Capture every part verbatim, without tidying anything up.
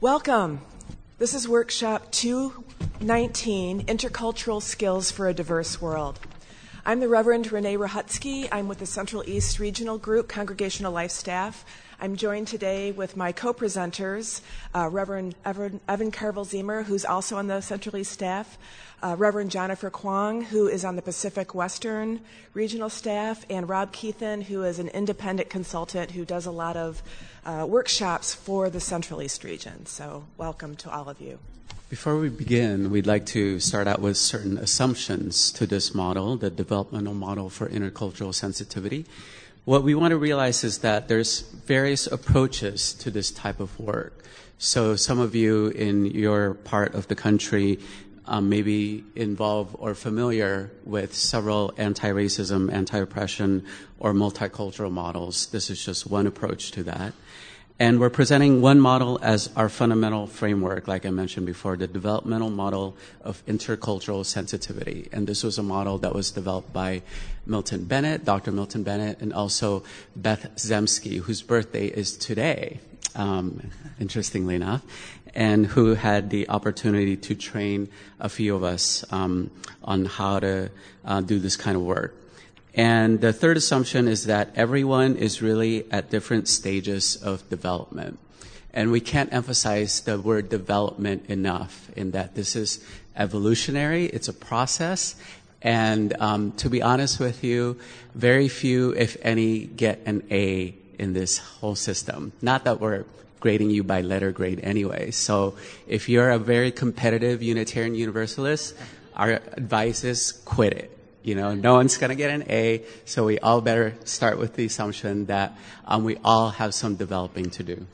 Welcome. This is Workshop two nineteen, Intercultural Skills for a Diverse World. I'm the Reverend Renee Rahutsky. I'm with the Central East Regional Group, Congregational Life Staff. I'm joined today with my co-presenters, uh, Reverend Evan, Evan Carville-Ziemer, who's also on the Central East staff, uh, Reverend Jennifer Kwong, who is on the Pacific Western Regional staff, and Rob Keithan, who is an independent consultant who does a lot of uh, workshops for the Central East region. So welcome to all of you. Before we begin, we'd like to start out with certain assumptions to this model, the developmental model for intercultural sensitivity. What we want to realize is that there's various approaches to this type of work. So some of you in your part of the country um, may be involved or familiar with several anti-racism, anti-oppression, or multicultural models. This is just one approach to that. And we're presenting one model as our fundamental framework, like I mentioned before, the developmental model of intercultural sensitivity. And this was a model that was developed by Milton Bennett, Doctor Milton Bennett, and also Beth Zemsky, whose birthday is today, um, interestingly enough, and who had the opportunity to train a few of us um, on how to uh, do this kind of work. And the third assumption is that everyone is really at different stages of development. And we can't emphasize the word development enough in that this is evolutionary, it's a process, and um, to be honest with you, very few, if any, get an A in this whole system. Not that we're grading you by letter grade anyway. So if you're a very competitive Unitarian Universalist, our advice is quit it. You know, no one's going to get an A, so we all better start with the assumption that um, we all have some developing to do.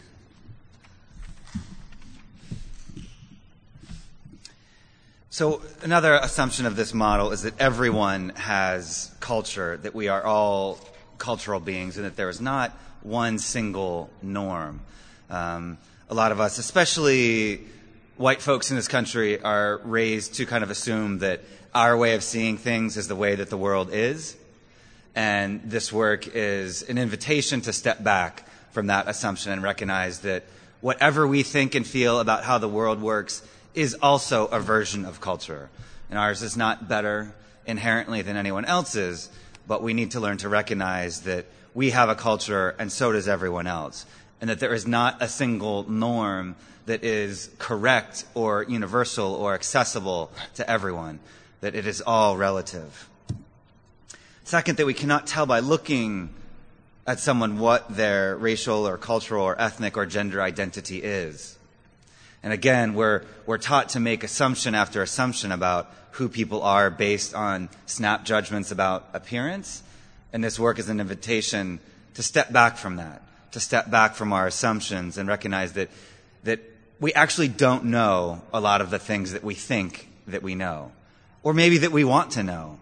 So another assumption of this model is that everyone has culture, that we are all cultural beings, and that there is not one single norm. Um, a lot of us, especially white folks in this country, are raised to kind of assume that our way of seeing things is the way that the world is. And this work is an invitation to step back from that assumption and recognize that whatever we think and feel about how the world works is also a version of culture. And ours is not better inherently than anyone else's, but we need to learn to recognize that we have a culture and so does everyone else. And that there is not a single norm that is correct or universal or accessible to everyone. That it is all relative. Second, that we cannot tell by looking at someone what their racial or cultural or ethnic or gender identity is. And again, we're, we're taught to make assumption after assumption about who people are based on snap judgments about appearance. And this work is an invitation to step back from that, to step back from our assumptions and recognize that, that we actually don't know a lot of the things that we think that we know. Or maybe that we want to know.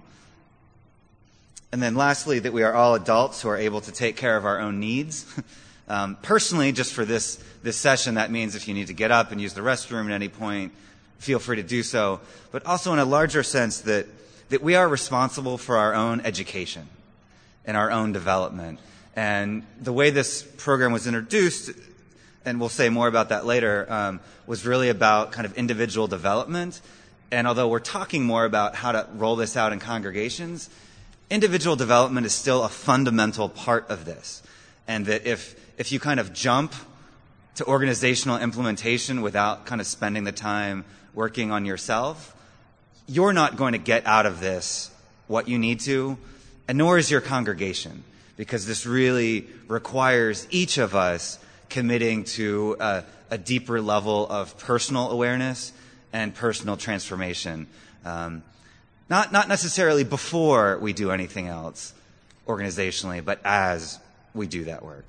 And then lastly, that we are all adults who are able to take care of our own needs. um, personally, just for this, this session, that means if you need to get up and use the restroom at any point, feel free to do so. But also in a larger sense that, that we are responsible for our own education and our own development. And the way this program was introduced, and we'll say more about that later, um, was really about kind of individual development. And although we're talking more about how to roll this out in congregations, individual development is still a fundamental part of this. And that if if you kind of jump to organizational implementation without kind of spending the time working on yourself, you're not going to get out of this what you need to, and nor is your congregation, because this really requires each of us committing to a, a deeper level of personal awareness and personal transformation. Um, not, not necessarily before we do anything else organizationally, but as we do that work.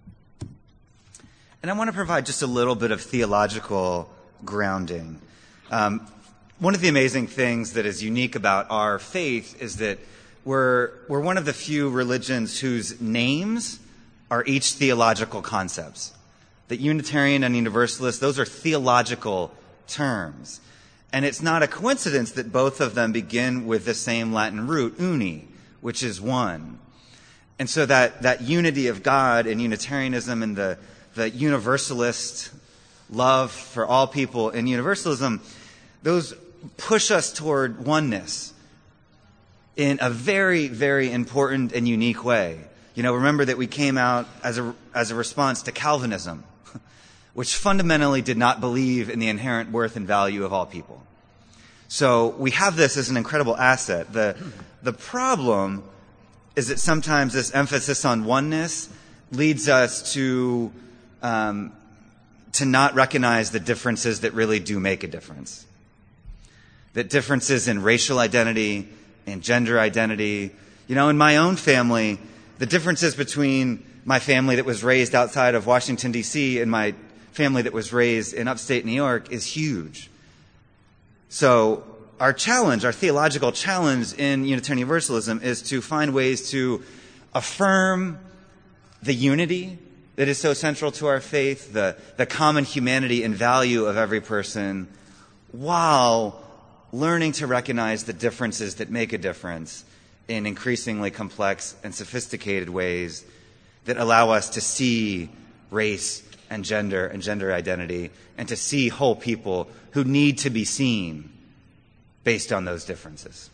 And I want to provide just a little bit of theological grounding. Um, one of the amazing things that is unique about our faith is that we're, we're one of the few religions whose names are each theological concepts. That Unitarian and Universalist, those are theological terms. And it's not a coincidence that both of them begin with the same Latin root, uni, which is one. And so that, that unity of God and Unitarianism and the, the Universalist love for all people and universalism, those push us toward oneness in a very, very important and unique way. You know, remember that we came out as a, as a response to Calvinism, which fundamentally did not believe in the inherent worth and value of all people. So we have this as an incredible asset. The, the problem is that sometimes this emphasis on oneness leads us to, um, to not recognize the differences that really do make a difference. That differences in racial identity, in gender identity. You know, in my own family, the differences between my family that was raised outside of Washington, D C and my family that was raised in upstate New York is huge. So our challenge, our theological challenge in Unitarian Universalism is to find ways to affirm the unity that is so central to our faith, the, the common humanity and value of every person, while learning to recognize the differences that make a difference in increasingly complex and sophisticated ways that allow us to see race and gender and gender identity and to see whole people who need to be seen based on those differences.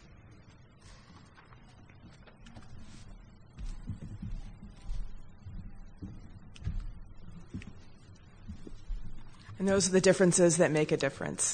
And those are the differences that make a difference.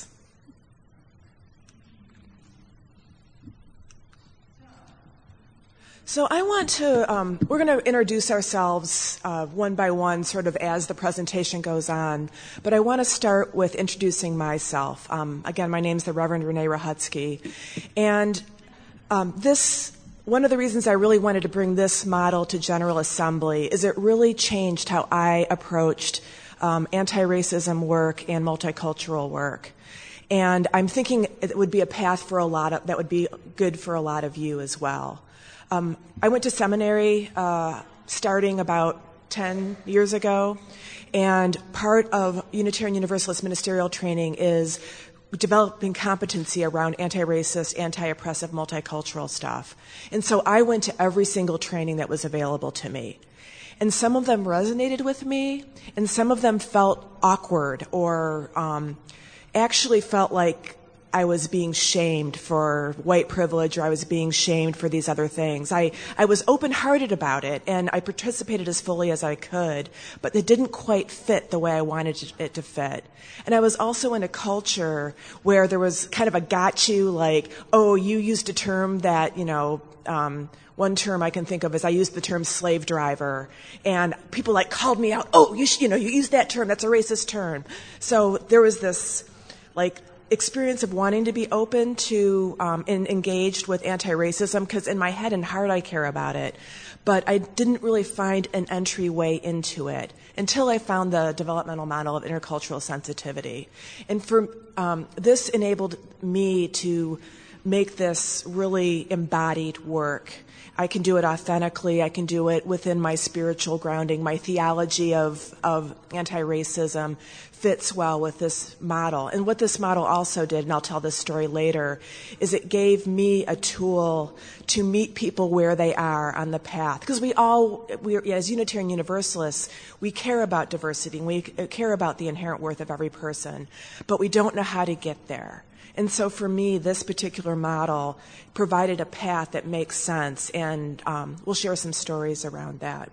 So I want to, um, we're going to introduce ourselves uh, one by one sort of as the presentation goes on, but I want to start with introducing myself. Um, again, my name is the Reverend Renee Rahutsky, and um, this, one of the reasons I really wanted to bring this model to General Assembly is it really changed how I approached um, anti-racism work and multicultural work. And I'm thinking it would be a path for a lot of, that would be good for a lot of you as well. Um, I went to seminary uh, starting about ten years ago, and part of Unitarian Universalist ministerial training is developing competency around anti-racist, anti-oppressive, multicultural stuff. And so I went to every single training that was available to me. And some of them resonated with me, and some of them felt awkward or um, actually felt like I was being shamed for white privilege, or I was being shamed for these other things. I, I was open-hearted about it, and I participated as fully as I could, but it didn't quite fit the way I wanted it to fit. And I was also in a culture where there was kind of a got you, like, oh, you used a term that, you know, um, one term I can think of is I used the term slave driver, and people like called me out, oh, you sh- you know, you used that term, that's a racist term. So there was this, like, experience of wanting to be open to um, and engaged with anti-racism, because in my head and heart I care about it, but I didn't really find an entryway into it until I found the developmental model of intercultural sensitivity. And for um, this enabled me to make this really embodied work. I can do it authentically. I can do it within my spiritual grounding. My theology of, of anti-racism fits well with this model. And what this model also did, and I'll tell this story later, is it gave me a tool to meet people where they are on the path. Because we all, we, as Unitarian Universalists, we care about diversity, and we care about the inherent worth of every person, but we don't know how to get there. And so for me, this particular model provided a path that makes sense, and um, we'll share some stories around that.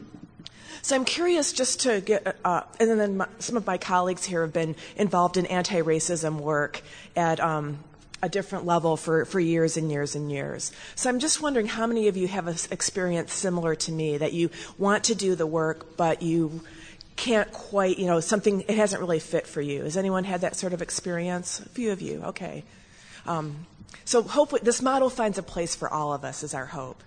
So I'm curious just to get, uh, and then my, some of my colleagues here have been involved in anti-racism work at um, a different level for, for years and years and years. So I'm just wondering how many of you have an experience similar to me, that you want to do the work, but you can't quite, you know, something, it hasn't really fit for you. Has anyone had that sort of experience? A few of you, okay. Um, so hopefully this model finds a place for all of us is our hope.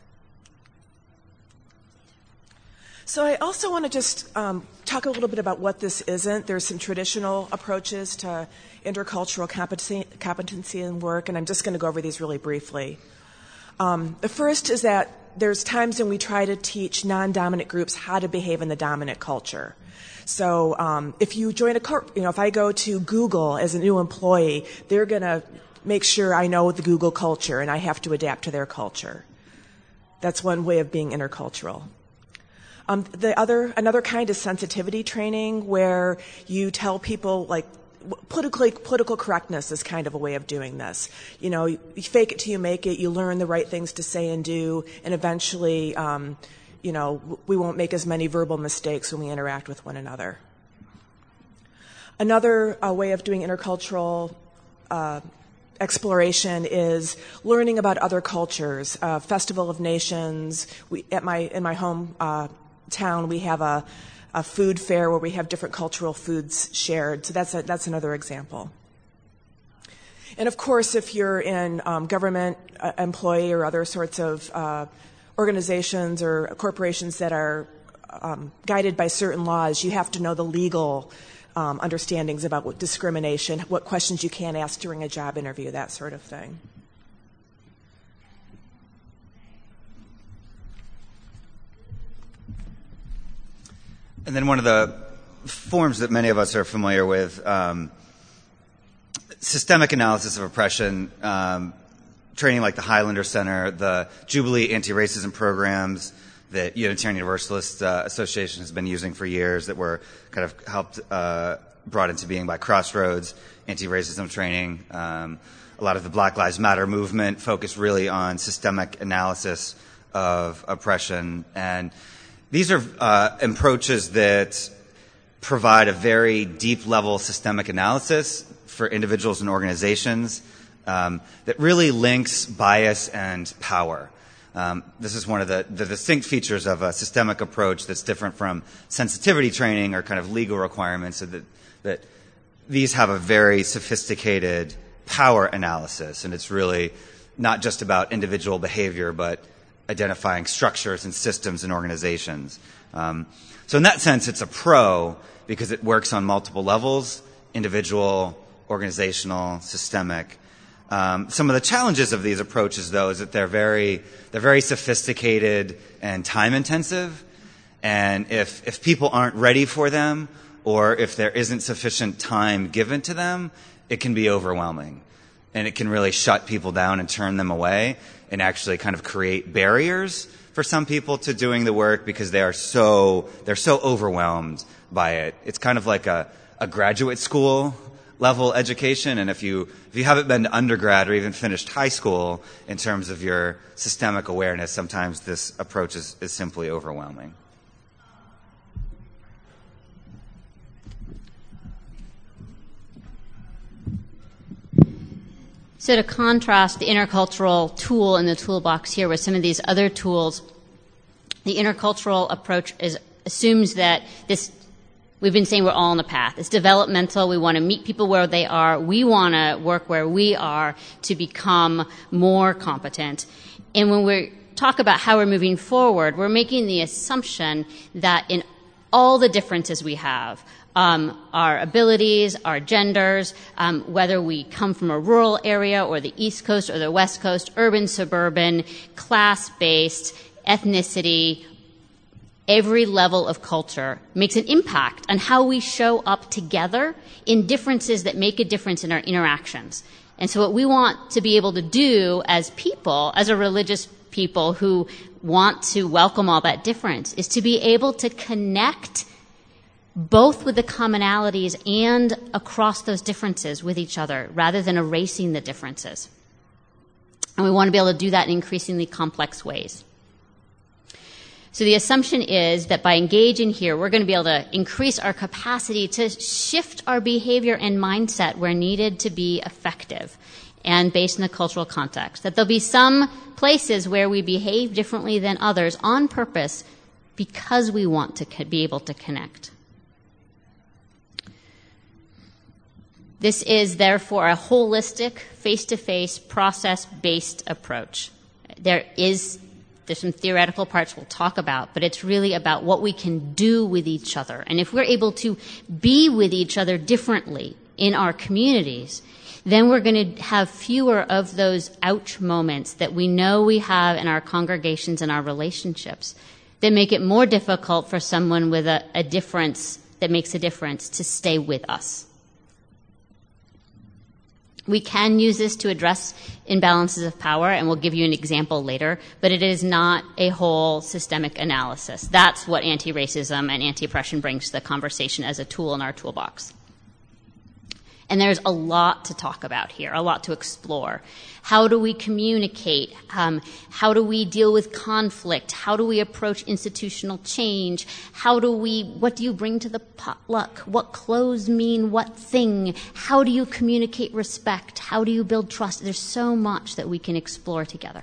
So I also want to just um, talk a little bit about what this isn't. There's some traditional approaches to intercultural competency, competency and work, and I'm just going to go over these really briefly. Um, the first is that there's times when we try to teach non-dominant groups how to behave in the dominant culture. So um, if you join a corp, you know, if I go to Google as a new employee, they're going to make sure I know the Google culture, and I have to adapt to their culture. That's one way of being intercultural. Um, the other, another kind is sensitivity training, where you tell people, like, politically, political correctness is kind of a way of doing this. You know, you, you fake it till you make it, you learn the right things to say and do, and eventually, um, you know, we won't make as many verbal mistakes when we interact with one another. Another uh, way of doing intercultural uh, exploration is learning about other cultures. Uh, Festival of Nations. We, at my in my home uh, town, we have a, a food fair where we have different cultural foods shared. So that's a, that's another example. And of course, if you're in um, government uh, employee or other sorts of uh, organizations or corporations that are um, guided by certain laws, you have to know the legal Um, understandings about what discrimination, what questions you can ask during a job interview, that sort of thing. And then one of the forms that many of us are familiar with, um, systemic analysis of oppression, um, training like the Highlander Center, the Jubilee anti-racism programs that Unitarian Universalist uh, Association has been using for years, that were kind of helped, uh, brought into being by Crossroads, anti-racism training. Um, a lot of the Black Lives Matter movement focused really on systemic analysis of oppression. And these are uh, approaches that provide a very deep level systemic analysis for individuals and organizations um, that really links bias and power. Um, this is one of the, the distinct features of a systemic approach that's different from sensitivity training or kind of legal requirements, so that, that these have a very sophisticated power analysis, and it's really not just about individual behavior, but identifying structures and systems and organizations. Um, so in that sense, it's a pro because it works on multiple levels: individual, organizational, systemic. Um, some of the challenges of these approaches, though, is that they're very they're very sophisticated and time intensive, and if if people aren't ready for them, or if there isn't sufficient time given to them, it can be overwhelming, and it can really shut people down and turn them away, and actually kind of create barriers for some people to doing the work because they are so they're so overwhelmed by it. It's kind of like a, a graduate school level education, and if you if you haven't been to undergrad or even finished high school in terms of your systemic awareness, sometimes this approach is, is simply overwhelming. So to contrast the intercultural tool in the toolbox here with some of these other tools, the intercultural approach is, assumes that this we've been saying we're all on the path. It's developmental. We want to meet people where they are. We want to work where we are to become more competent. And when we talk about how we're moving forward, we're making the assumption that in all the differences we have, um, our abilities, our genders, um, whether we come from a rural area or the East Coast or the West Coast, urban, suburban, class-based, ethnicity, every level of culture makes an impact on how we show up together in differences that make a difference in our interactions. And so what we want to be able to do as people, as a religious people who want to welcome all that difference, is to be able to connect both with the commonalities and across those differences with each other, rather than erasing the differences. And we want to be able to do that in increasingly complex ways. So the assumption is that by engaging here, we're going to be able to increase our capacity to shift our behavior and mindset where needed to be effective and based in the cultural context. That there'll be some places where we behave differently than others on purpose because we want to be able to connect. This is therefore a holistic, face-to-face, process-based approach. There is There's some theoretical parts we'll talk about, but it's really about what we can do with each other. And if we're able to be with each other differently in our communities, then we're going to have fewer of those ouch moments that we know we have in our congregations and our relationships that make it more difficult for someone with a, a difference that makes a difference to stay with us. We can use this to address imbalances of power, and we'll give you an example later, but it is not a whole systemic analysis. That's what anti-racism and anti-oppression brings to the conversation as a tool in our toolbox. And there's a lot to talk about here, a lot to explore. How do we communicate? Um, how do we deal with conflict? How do we approach institutional change? How do we, what do you bring to the potluck? What clothes mean what thing? How do you communicate respect? How do you build trust? There's so much that we can explore together.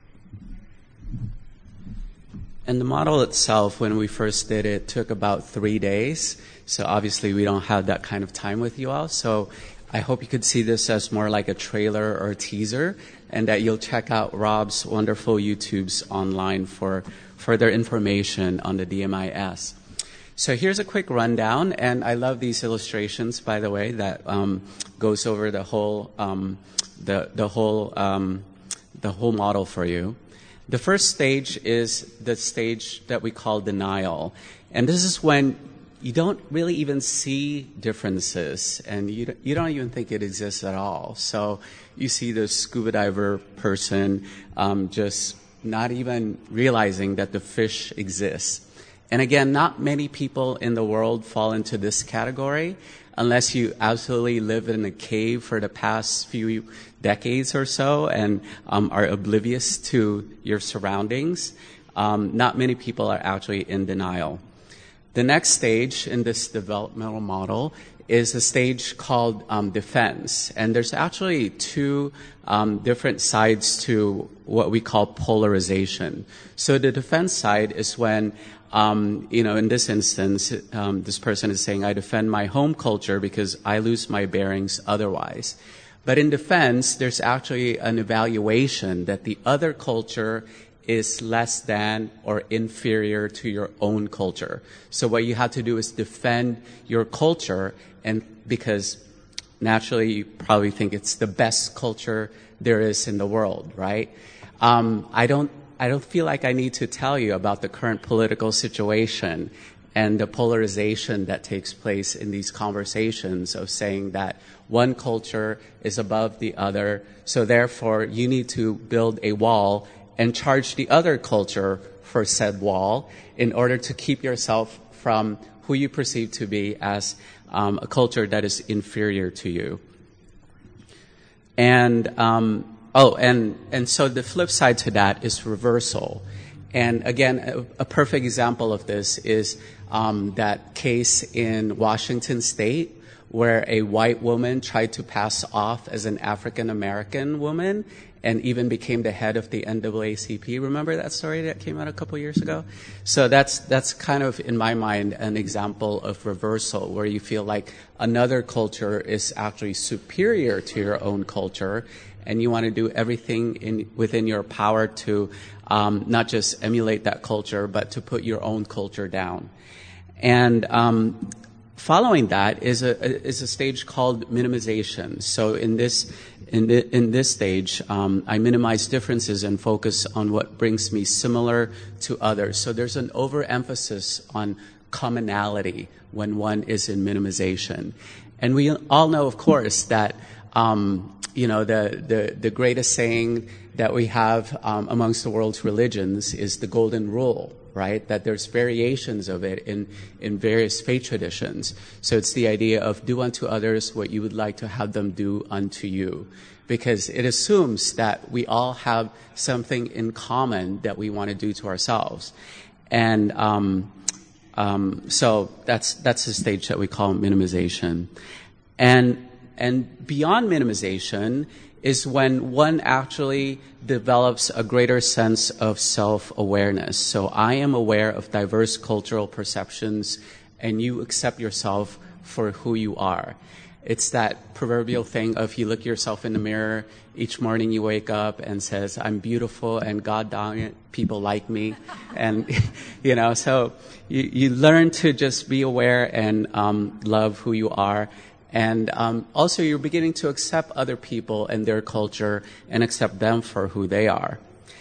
And the model itself, when we first did it, took about three days. So obviously we don't have that kind of time with you all. So I hope you could see this as more like a trailer or a teaser, and that you'll check out Rob's wonderful YouTubes online for further information on the D M I S. So here's a quick rundown, and I love these illustrations, by the way, that um, goes over the whole um, the the whole um, the whole model for you. The first stage is the stage that we call denial, and this is when you don't really even see differences, and you don't, you don't even think it exists at all. So you see this scuba diver person um, just not even realizing that the fish exists. And again, not many people in the world fall into this category unless you absolutely live in a cave for the past few decades or so and um, are oblivious to your surroundings. Um, not many people are actually in denial. The next stage in this developmental model is a stage called um, defense. And there's actually two um, different sides to what we call polarization. So the defense side is when, um, you know, in this instance, um, this person is saying, I defend my home culture because I lose my bearings otherwise. But in defense, there's actually an evaluation that the other culture is less than or inferior to your own culture. So what you have to do is defend your culture, and because naturally you probably think it's the best culture there is in the world, right? Um, I don't, I don't feel like I need to tell you about the current political situation and the polarization that takes place in these conversations of saying that one culture is above the other, so therefore you need to build a wall and charge the other culture for said wall in order to keep yourself from who you perceive to be as um, a culture that is inferior to you. And um, oh, and and so the flip side to that is reversal. And again, a, a perfect example of this is um, that case in Washington State where a white woman tried to pass off as an African American woman and even became the head of the N double A C P. Remember that story that came out a couple years ago? So that's that's kind of, in my mind, an example of reversal, where you feel like another culture is actually superior to your own culture, and you want to do everything in, within your power to um, not just emulate that culture, but to put your own culture down. And um, following that is a is a stage called minimization. So in this in the, in this stage, um, I minimize differences and focus on what brings me similar to others. So there's an overemphasis on commonality when one is in minimization, and we all know, of course, that um, you know the, the the greatest saying that we have um, amongst the world's religions is the golden rule. Right? That there's variations of it in, in various faith traditions. So it's the idea of do unto others what you would like to have them do unto you. Because it assumes that we all have something in common that we want to do to ourselves. And um, um, so that's that's the stage that we call minimization. And and beyond minimization is when one actually develops a greater sense of self-awareness. So I am aware of diverse cultural perceptions, and you accept yourself for who you are. It's that proverbial thing of you look yourself in the mirror each morning, you wake up and says, I'm beautiful, and God dang it, people like me. And, you know, so you, you learn to just be aware and um, love who you are. And um, also you're beginning to accept other people and their culture and accept them for who they are.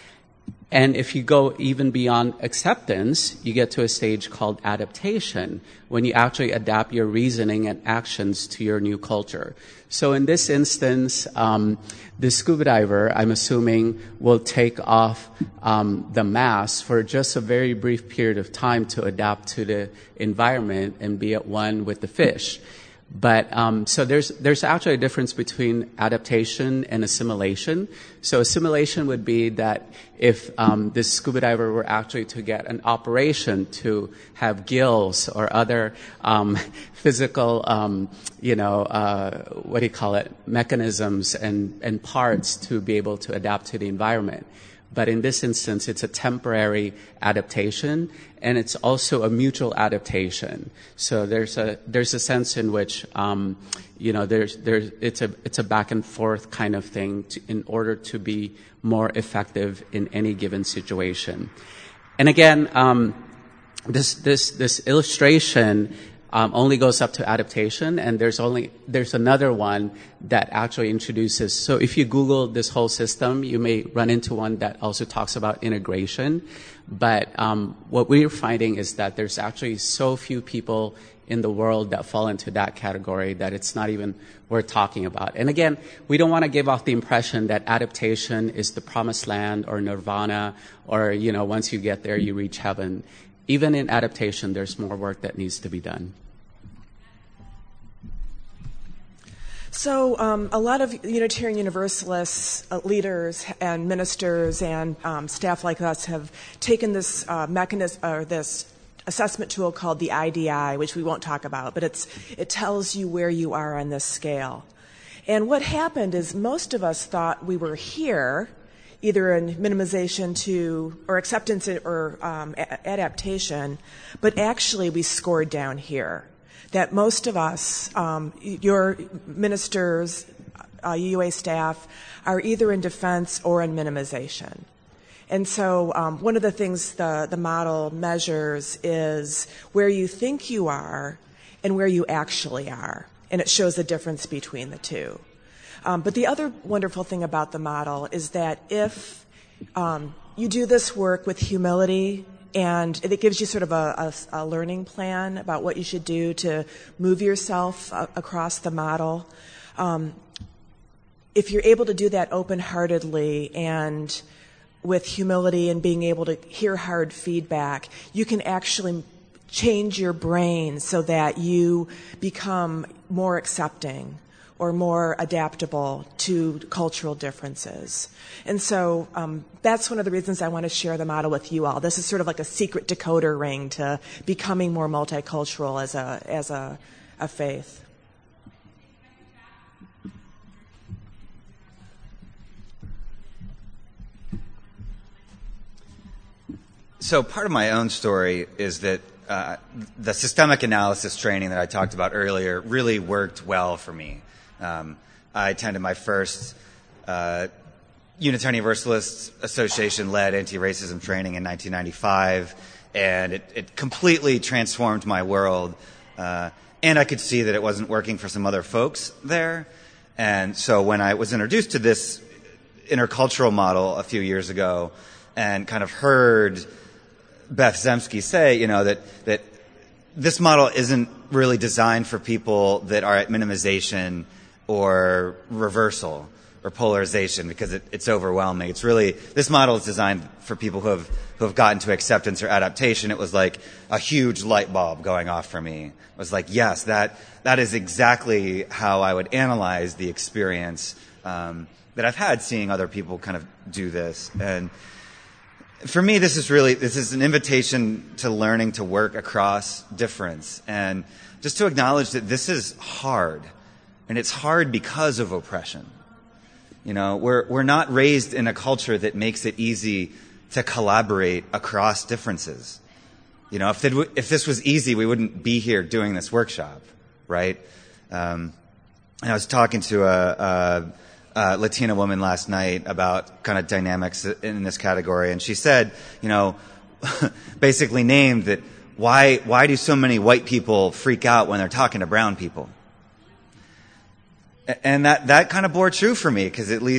And if you go even beyond acceptance, you get to a stage called adaptation, when you actually adapt your reasoning and actions to your new culture. So in this instance, um, the scuba diver, I'm assuming, will take off um, the mask for just a very brief period of time to adapt to the environment and be at one with the fish. But um, so there's there's actually a difference between adaptation and assimilation. So assimilation would be that if um, this scuba diver were actually to get an operation to have gills or other um, physical, um, you know, uh, what do you call it, mechanisms and, and parts to be able to adapt to the environment. But in this instance, it's a temporary adaptation, and it's also a mutual adaptation. So there's a there's a sense in which um, you know there's there's it's a it's a back and forth kind of thing to, in order to be more effective in any given situation. And again, um, this this this illustration Um, only goes up to adaptation, and there's only there's another one that actually introduces. So if you Google this whole system, you may run into one that also talks about integration. But um, what we're finding is that there's actually so few people in the world that fall into that category that it's not even worth talking about. And again, we don't want to give off the impression that adaptation is the promised land or nirvana, or you know, once you get there, you reach heaven. Even in adaptation, there's more work that needs to be done. So um, a lot of Unitarian Universalists, uh, leaders and ministers and um, staff like us have taken this uh, mechanism or this assessment tool called the I D I, which we won't talk about, but it's it tells you where you are on this scale. And what happened is most of us thought we were here, either in minimization to or acceptance or um, a- adaptation, but actually we scored down here. That most of us, um, your ministers, uh, U U A staff, are either in defense or in minimization. And so um, one of the things the, the model measures is where you think you are and where you actually are. And it shows the difference between the two. Um, but the other wonderful thing about the model is that if um, you do this work with humility, and it gives you sort of a, a, a learning plan about what you should do to move yourself uh, across the model. Um, if you're able to do that open-heartedly and with humility and being able to hear hard feedback, you can actually change your brain so that you become more accepting or more adaptable to cultural differences. And so um, that's one of the reasons I want to share the model with you all. This is sort of like a secret decoder ring to becoming more multicultural as a as a, a faith. So part of my own story is that uh, the systemic analysis training that I talked about earlier really worked well for me. Um, I attended my first uh, Unitarian Universalist Association-led anti-racism training in nineteen ninety-five, and it, it completely transformed my world. Uh, and I could see that it wasn't working for some other folks there. And so when I was introduced to this intercultural model a few years ago and kind of heard Beth Zemsky say, you know, that, that this model isn't really designed for people that are at minimization or reversal or polarization because it, it's overwhelming. It's really, this model is designed for people who have, who have gotten to acceptance or adaptation. It was like a huge light bulb going off for me. It was like, yes, that, that is exactly how I would analyze the experience, um, that I've had seeing other people kind of do this. And for me, this is really, this is an invitation to learning to work across difference and just to acknowledge that this is hard. And it's hard because of oppression. You know, we're, we're not raised in a culture that makes it easy to collaborate across differences. You know, if, it, if this was easy, we wouldn't be here doing this workshop, right? Um, and I was talking to a, a Uh, Latina woman last night about kind of dynamics in this category, and she said, you know, basically named that why why do so many white people freak out when they're talking to brown people? And that that kind of bore true for me, because at least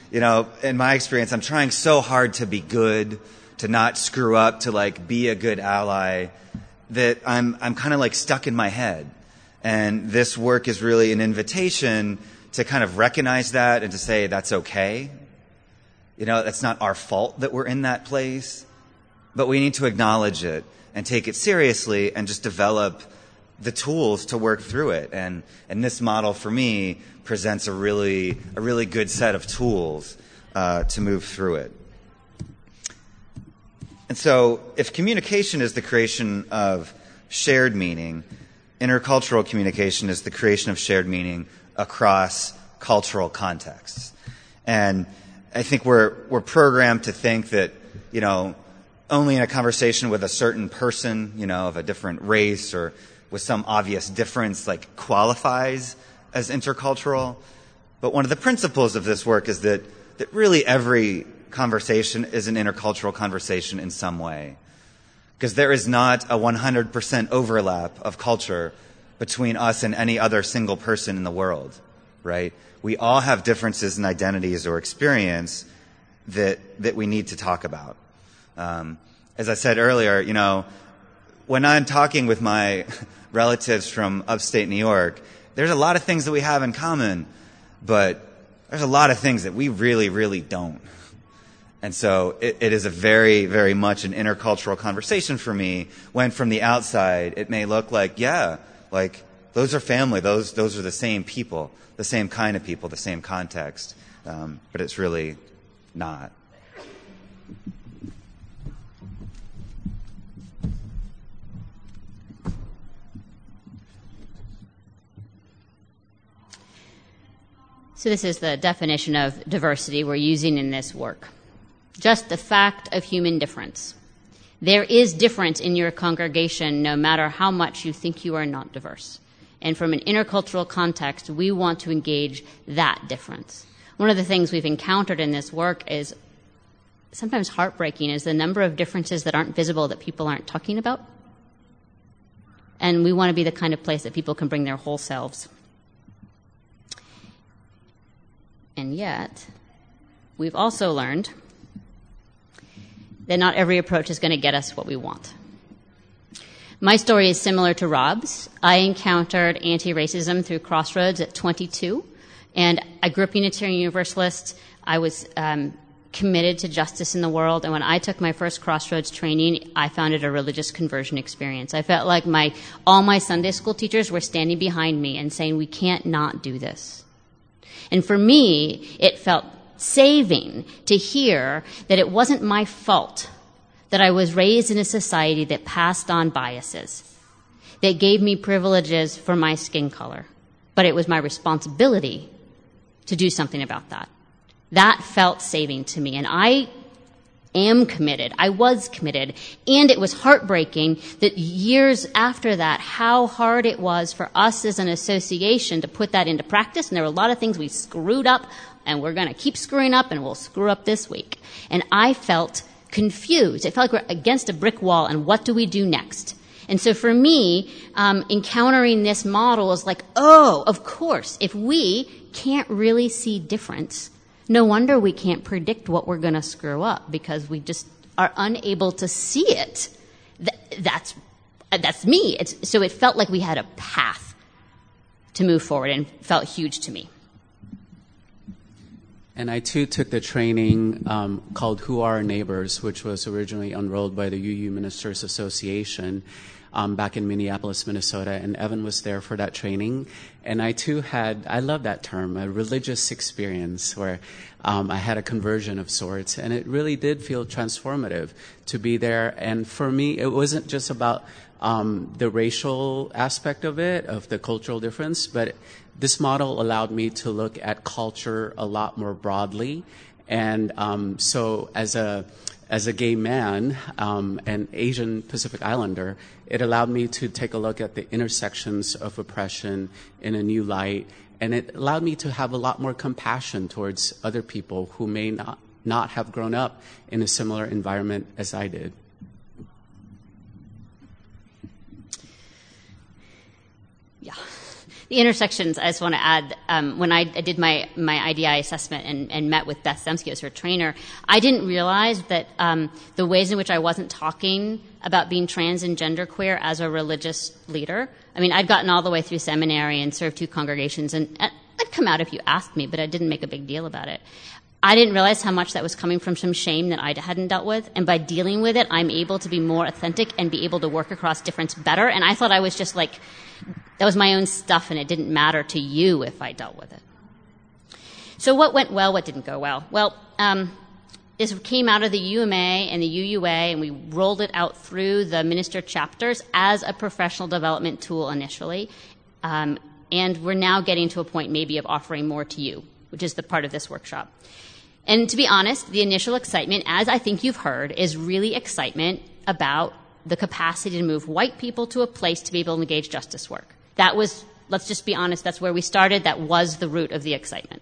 you know, in my experience, I'm trying so hard to be good, to not screw up, to like be a good ally, that I'm I'm kind of like stuck in my head. And this work is really an invitation to kind of recognize that and to say that's okay. You know, that's not our fault that we're in that place, but we need to acknowledge it and take it seriously and just develop the tools to work through it. And and this model for me presents a really a really good set of tools uh, to move through it. And so, if communication is the creation of shared meaning, intercultural communication is the creation of shared meaning across cultural contexts. And I think we're we're programmed to think that, you know, only in a conversation with a certain person, you know, of a different race or with some obvious difference, like, qualifies as intercultural. But one of the principles of this work is that that really every conversation is an intercultural conversation in some way. Because there is not a one hundred percent overlap of culture between us and any other single person in the world, right? We all have differences in identities or experience that that we need to talk about. Um, as I said earlier, you know, when I'm talking with my relatives from upstate New York, there's a lot of things that we have in common, but there's a lot of things that we really, really don't. And so it, it is a very, very much an intercultural conversation for me when from the outside it may look like, yeah, like those are family, those those are the same people, the same kind of people, the same context. Um, but it's really not. So this is the definition of diversity we're using in this work. Just the fact of human difference. There is difference in your congregation no matter how much you think you are not diverse. And from an intercultural context, we want to engage that difference. One of the things we've encountered in this work is sometimes heartbreaking is the number of differences that aren't visible that people aren't talking about. And we want to be the kind of place that people can bring their whole selves. And yet, we've also learned that not every approach is going to get us what we want. My story is similar to Rob's. I encountered anti-racism through Crossroads at twenty-two, and I grew up Unitarian Universalist. I was um, committed to justice in the world, and when I took my first Crossroads training, I found it a religious conversion experience. I felt like my all my Sunday school teachers were standing behind me and saying, we can't not do this. And for me, it felt saving to hear that it wasn't my fault that I was raised in a society that passed on biases, that gave me privileges for my skin color, but it was my responsibility to do something about that. That felt saving to me, and I am committed. I was committed, and it was heartbreaking that years after that, how hard it was for us as an association to put that into practice, and there were a lot of things we screwed up, and we're going to keep screwing up, and we'll screw up this week. And I felt confused. It felt like we're against a brick wall, and what do we do next? And so for me, um, encountering this model is like, oh, of course, if we can't really see difference, no wonder we can't predict what we're going to screw up, because we just are unable to see it. Th- that's that's me. It's, so it felt like we had a path to move forward, and felt huge to me. And I, too, took the training um, called Who Are Our Neighbors, which was originally unrolled by the U U Ministers Association um, back in Minneapolis, Minnesota. And Evan was there for that training. And I, too, had, I love that term, a religious experience where um, I had a conversion of sorts. And it really did feel transformative to be there. And for me, it wasn't just about um, the racial aspect of it, of the cultural difference, but this model allowed me to look at culture a lot more broadly. And um, so as a as a gay man, um, an Asian Pacific Islander, it allowed me to take a look at the intersections of oppression in a new light. And it allowed me to have a lot more compassion towards other people who may not, not have grown up in a similar environment as I did. Yeah. The intersections, I just want to add, um, when I, I did my, my I D I assessment and, and met with Beth Zemsky as her trainer, I didn't realize that um, the ways in which I wasn't talking about being trans and genderqueer as a religious leader. I mean, I'd gotten all the way through seminary and served two congregations, and I'd come out if you asked me, but I didn't make a big deal about it. I didn't realize how much that was coming from some shame that I hadn't dealt with. And by dealing with it, I'm able to be more authentic and be able to work across difference better. And I thought I was just like, that was my own stuff and it didn't matter to you if I dealt with it. So what went well, what didn't go well? Well, um, this came out of the U M A and the U U A, and we rolled it out through the minister chapters as a professional development tool initially. Um, and we're now getting to a point maybe of offering more to you, which is the part of this workshop. And to be honest, the initial excitement, as I think you've heard, is really excitement about the capacity to move white people to a place to be able to engage justice work. That was, let's just be honest, that's where we started. That was the root of the excitement.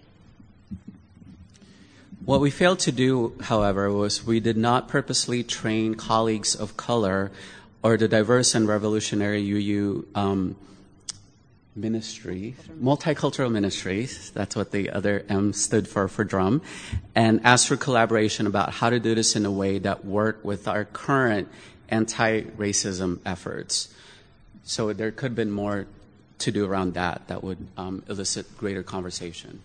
What we failed to do, however, was we did not purposely train colleagues of color or the diverse and revolutionary U U um, ministry, multicultural ministries, that's what the other M stood for, for drum, and asked for collaboration about how to do this in a way that worked with our current anti-racism efforts. So there could have been more to do around that that would um, elicit greater conversation.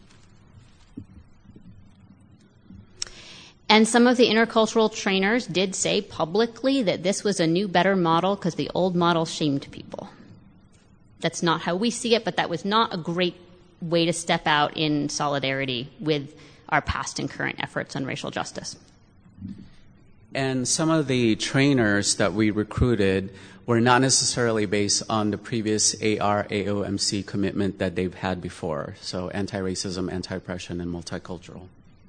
And some of the intercultural trainers did say publicly that this was a new, better model because the old model shamed people. That's not how we see it, but that was not a great way to step out in solidarity with our past and current efforts on racial justice. And some of the trainers that we recruited were not necessarily based on the previous A R A O M C commitment that they've had before, so anti-racism, anti-oppression, and multicultural.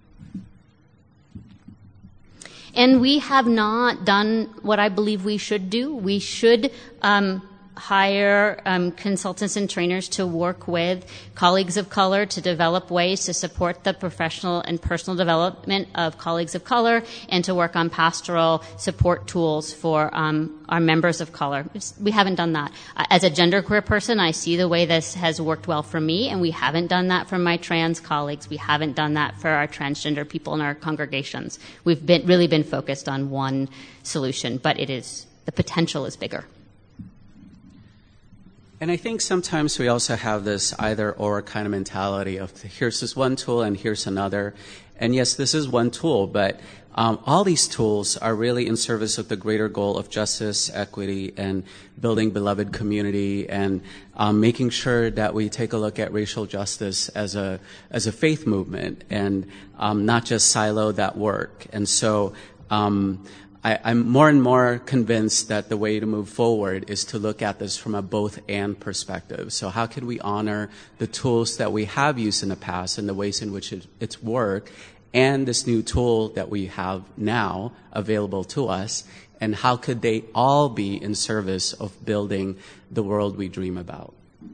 And we have not done what I believe we should do. We should um, hire um, consultants and trainers to work with colleagues of color to develop ways to support the professional and personal development of colleagues of color and to work on pastoral support tools for um, our members of color. It's, we haven't done that. Uh, as a genderqueer person, I see the way this has worked well for me, and we haven't done that for my trans colleagues. We haven't done that for our transgender people in our congregations. We've been really been focused on one solution, but it is the potential is bigger. And I think sometimes we also have this either or kind of mentality of here's this one tool and here's another. And yes, this is one tool, but um, all these tools are really in service of the greater goal of justice, equity, and building beloved community, and um, making sure that we take a look at racial justice as a as a faith movement and um, not just silo that work. And so um, I, I'm more and more convinced that the way to move forward is to look at this from a both-and perspective. So how can we honor the tools that we have used in the past and the ways in which it, it's worked, and this new tool that we have now available to us, and how could they all be in service of building the world we dream about?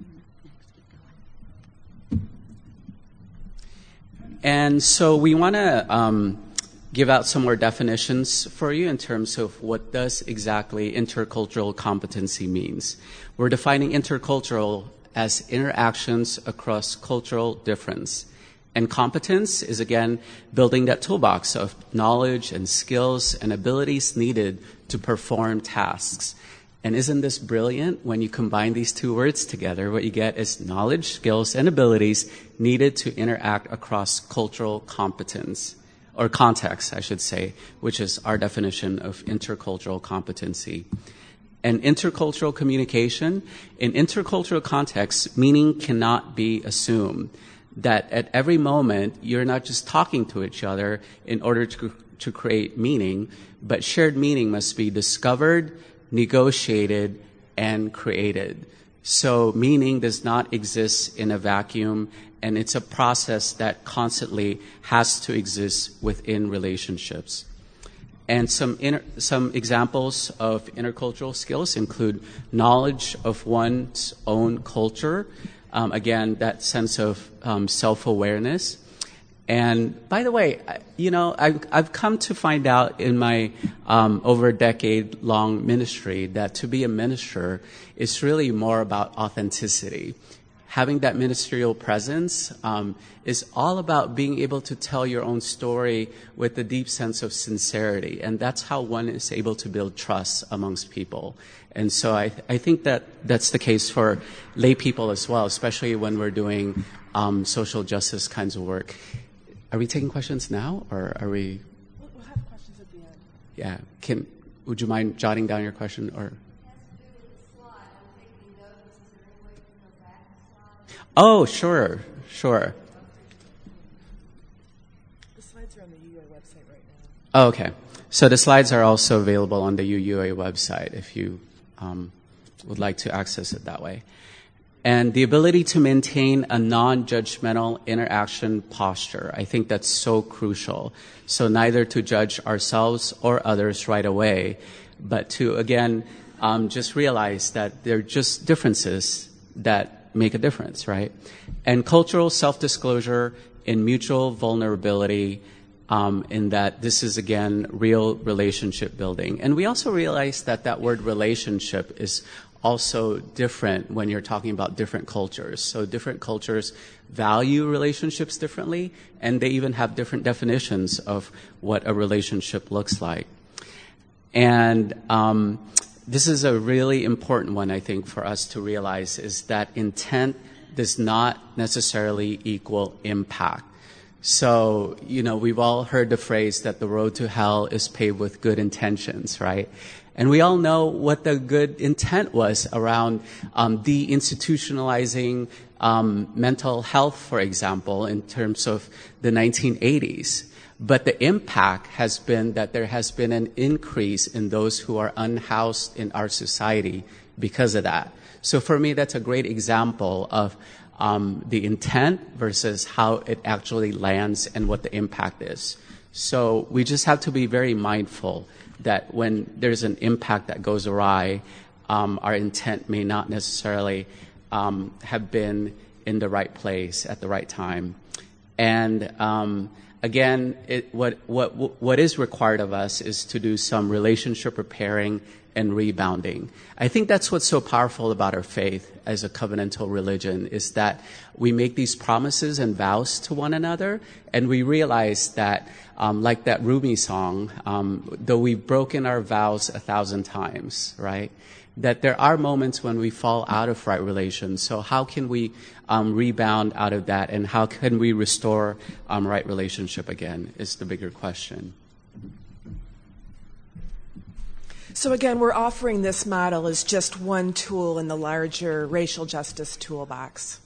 And so we want to um, give out some more definitions for you in terms of what does exactly intercultural competency means. We're defining intercultural as interactions across cultural difference. And competence is, again, building that toolbox of knowledge and skills and abilities needed to perform tasks. And isn't this brilliant? When you combine these two words together, what you get is knowledge, skills, and abilities needed to interact across cultural competence. Or context, I should say, which is our definition of intercultural competency. And intercultural communication, in intercultural context, meaning cannot be assumed. That at every moment, you're not just talking to each other in order to, to create meaning, but shared meaning must be discovered, negotiated, and created. So meaning does not exist in a vacuum, and it's a process that constantly has to exist within relationships. And some inter- some examples of intercultural skills include knowledge of one's own culture, um, again, that sense of um, self-awareness. And by the way, you know, I've, I've come to find out in my um, over a decade-long ministry that to be a minister is really more about authenticity. having that ministerial presence um, is all about being able to tell your own story with a deep sense of sincerity. And that's how one is able to build trust amongst people. And so I, I think that that's the case for lay people as well, especially when we're doing um, social justice kinds of work. Are we taking questions now, or are we? We'll have questions at the end. Yeah. Can, would you mind jotting down your question? Or? Oh, sure, sure. The slides are on the U U A website right now. Oh, okay. So the slides are also available on the U U A website if you um, would like to access it that way. And the ability to maintain a non-judgmental interaction posture, I think that's so crucial. So neither to judge ourselves or others right away, but to, again, um, just realize that they're just differences that make a difference, right? And cultural self-disclosure in mutual vulnerability, um, in that this is, again, real relationship building. And we also realize that that word relationship is also different when you're talking about different cultures. So different cultures value relationships differently, and they even have different definitions of what a relationship looks like. And um, this is a really important one, I think, for us to realize, is that intent does not necessarily equal impact. So, you know, we've all heard the phrase that the road to hell is paved with good intentions, right? And we all know what the good intent was around um, deinstitutionalizing um, mental health, for example, in terms of the nineteen eighties. But the impact has been that there has been an increase in those who are unhoused in our society because of that. So for me, that's a great example of um, the intent versus how it actually lands and what the impact is. So we just have to be very mindful that when there's an impact that goes awry, um, our intent may not necessarily um, have been in the right place at the right time. And um, again, it, what, what, what is required of us is to do some relationship repairing and rebounding. I think that's what's so powerful about our faith as a covenantal religion, is that we make these promises and vows to one another, and we realize that, um, like that Rumi song, um, though we've broken our vows a thousand times, right, that there are moments when we fall out of right relations. So how can we um, rebound out of that, and how can we restore um, right relationship again, is the bigger question. So again, we're offering this model as just one tool in the larger racial justice toolbox.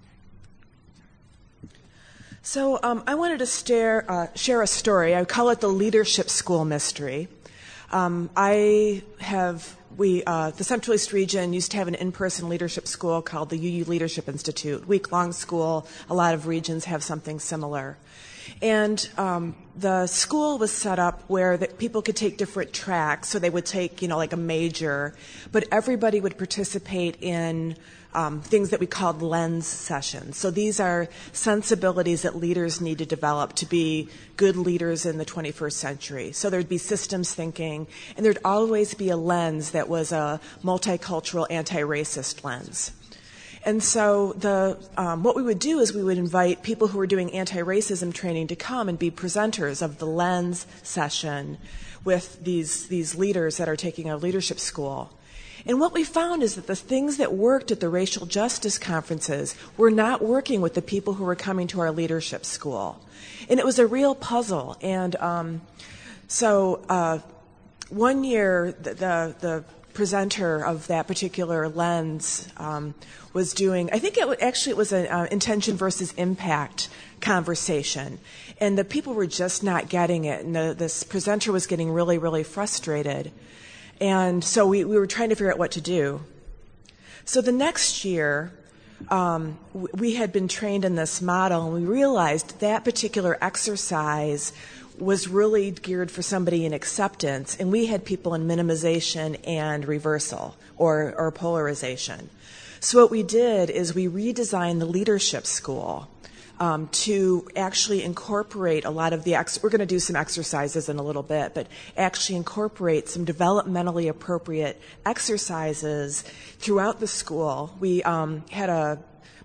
So um, I wanted to stare, uh, share a story. I call it the Leadership School Mystery. Um, I have, we, uh, the Central East region used to have an in-person leadership school called the U U Leadership Institute, week-long school. A lot of regions have something similar. And um, the school was set up where that people could take different tracks. So they would take, you know, like a major, but everybody would participate in um, things that we called lens sessions. So these are sensibilities that leaders need to develop to be good leaders in the twenty-first century. So there'd be systems thinking, and there'd always be a lens that was a multicultural, anti-racist lens. And so the um, what we would do is we would invite people who were doing anti-racism training to come and be presenters of the lens session with these, these leaders that are taking a leadership school. And what we found is that the things that worked at the racial justice conferences were not working with the people who were coming to our leadership school. And it was a real puzzle. And um, so uh, one year, the, the, the presenter of that particular lens um, was doing, I think it w- actually it was an uh, intention versus impact conversation. And the people were just not getting it. And the, this presenter was getting really, really frustrated. And so we, we were trying to figure out what to do. So the next year, um, w- we had been trained in this model, and we realized that particular exercise was really geared for somebody in acceptance, and we had people in minimization and reversal or, or polarization. So what we did is we redesigned the leadership school um, to actually incorporate a lot of the, ex- we're going to do some exercises in a little bit, but actually incorporate some developmentally appropriate exercises throughout the school. We um, had a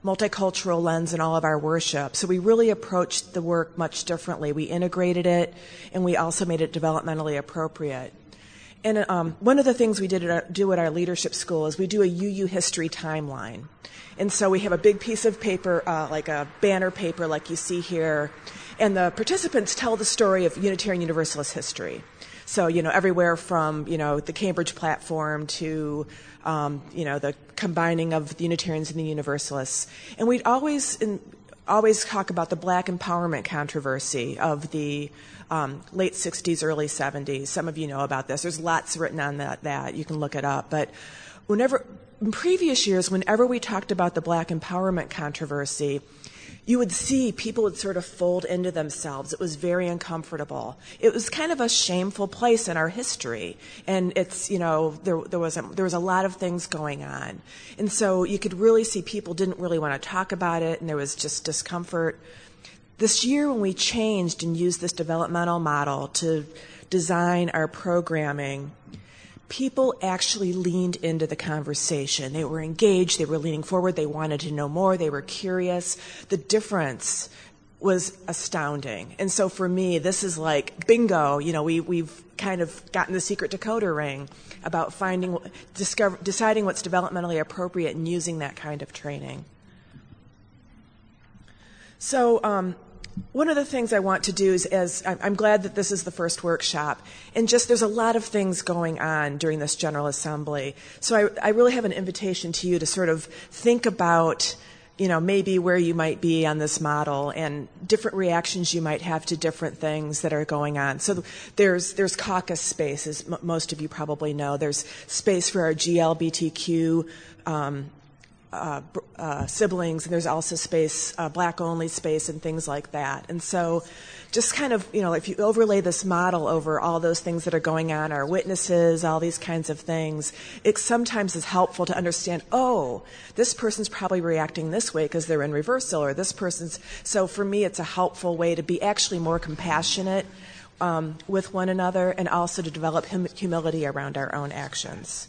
multicultural lens in all of our worship. So we really approached the work much differently. We integrated it, and we also made it developmentally appropriate. And um, one of the things we did at our, do at our leadership school is we do a U U history timeline. And so we have a big piece of paper, uh, like a banner paper like you see here, and the participants tell the story of Unitarian Universalist history. So, you know, everywhere from, you know, the Cambridge platform to, um, you know, the combining of the Unitarians and the Universalists. And we'd always in, always talk about the black empowerment controversy of the um, late sixties, early seventies. Some of you know about this. There's lots written on that, that. You can look it up. But whenever, in previous years, whenever we talked about the black empowerment controversy, you would see people would sort of fold into themselves. It was very uncomfortable. It was kind of a shameful place in our history. And it's, you know, there, there was a, there was a lot of things going on. And so you could really see people didn't really want to talk about it, and there was just discomfort. This year when we changed and used this developmental model to design our programming, people actually leaned into the conversation. They were engaged. They were leaning forward. They wanted to know more. They were curious. The difference was astounding. And so for me, this is like bingo. You know, we, we've kind of gotten the secret decoder ring about finding, discover, deciding what's developmentally appropriate and using that kind of training. So um, one of the things I want to do is, as I'm glad that this is the first workshop, and just there's a lot of things going on during this General Assembly. So I, I really have an invitation to you to sort of think about, you know, maybe where you might be on this model and different reactions you might have to different things that are going on. So there's there's caucus space, as m- most of you probably know. There's space for our G L B T Q um, Uh, uh, siblings, and there's also space, uh, black-only space, and things like that. And so just kind of, you know, if you overlay this model over all those things that are going on, our witnesses, all these kinds of things, it sometimes is helpful to understand, oh, this person's probably reacting this way because they're in reversal, or this person's... So for me, it's a helpful way to be actually more compassionate um, with one another, and also to develop hum- humility around our own actions.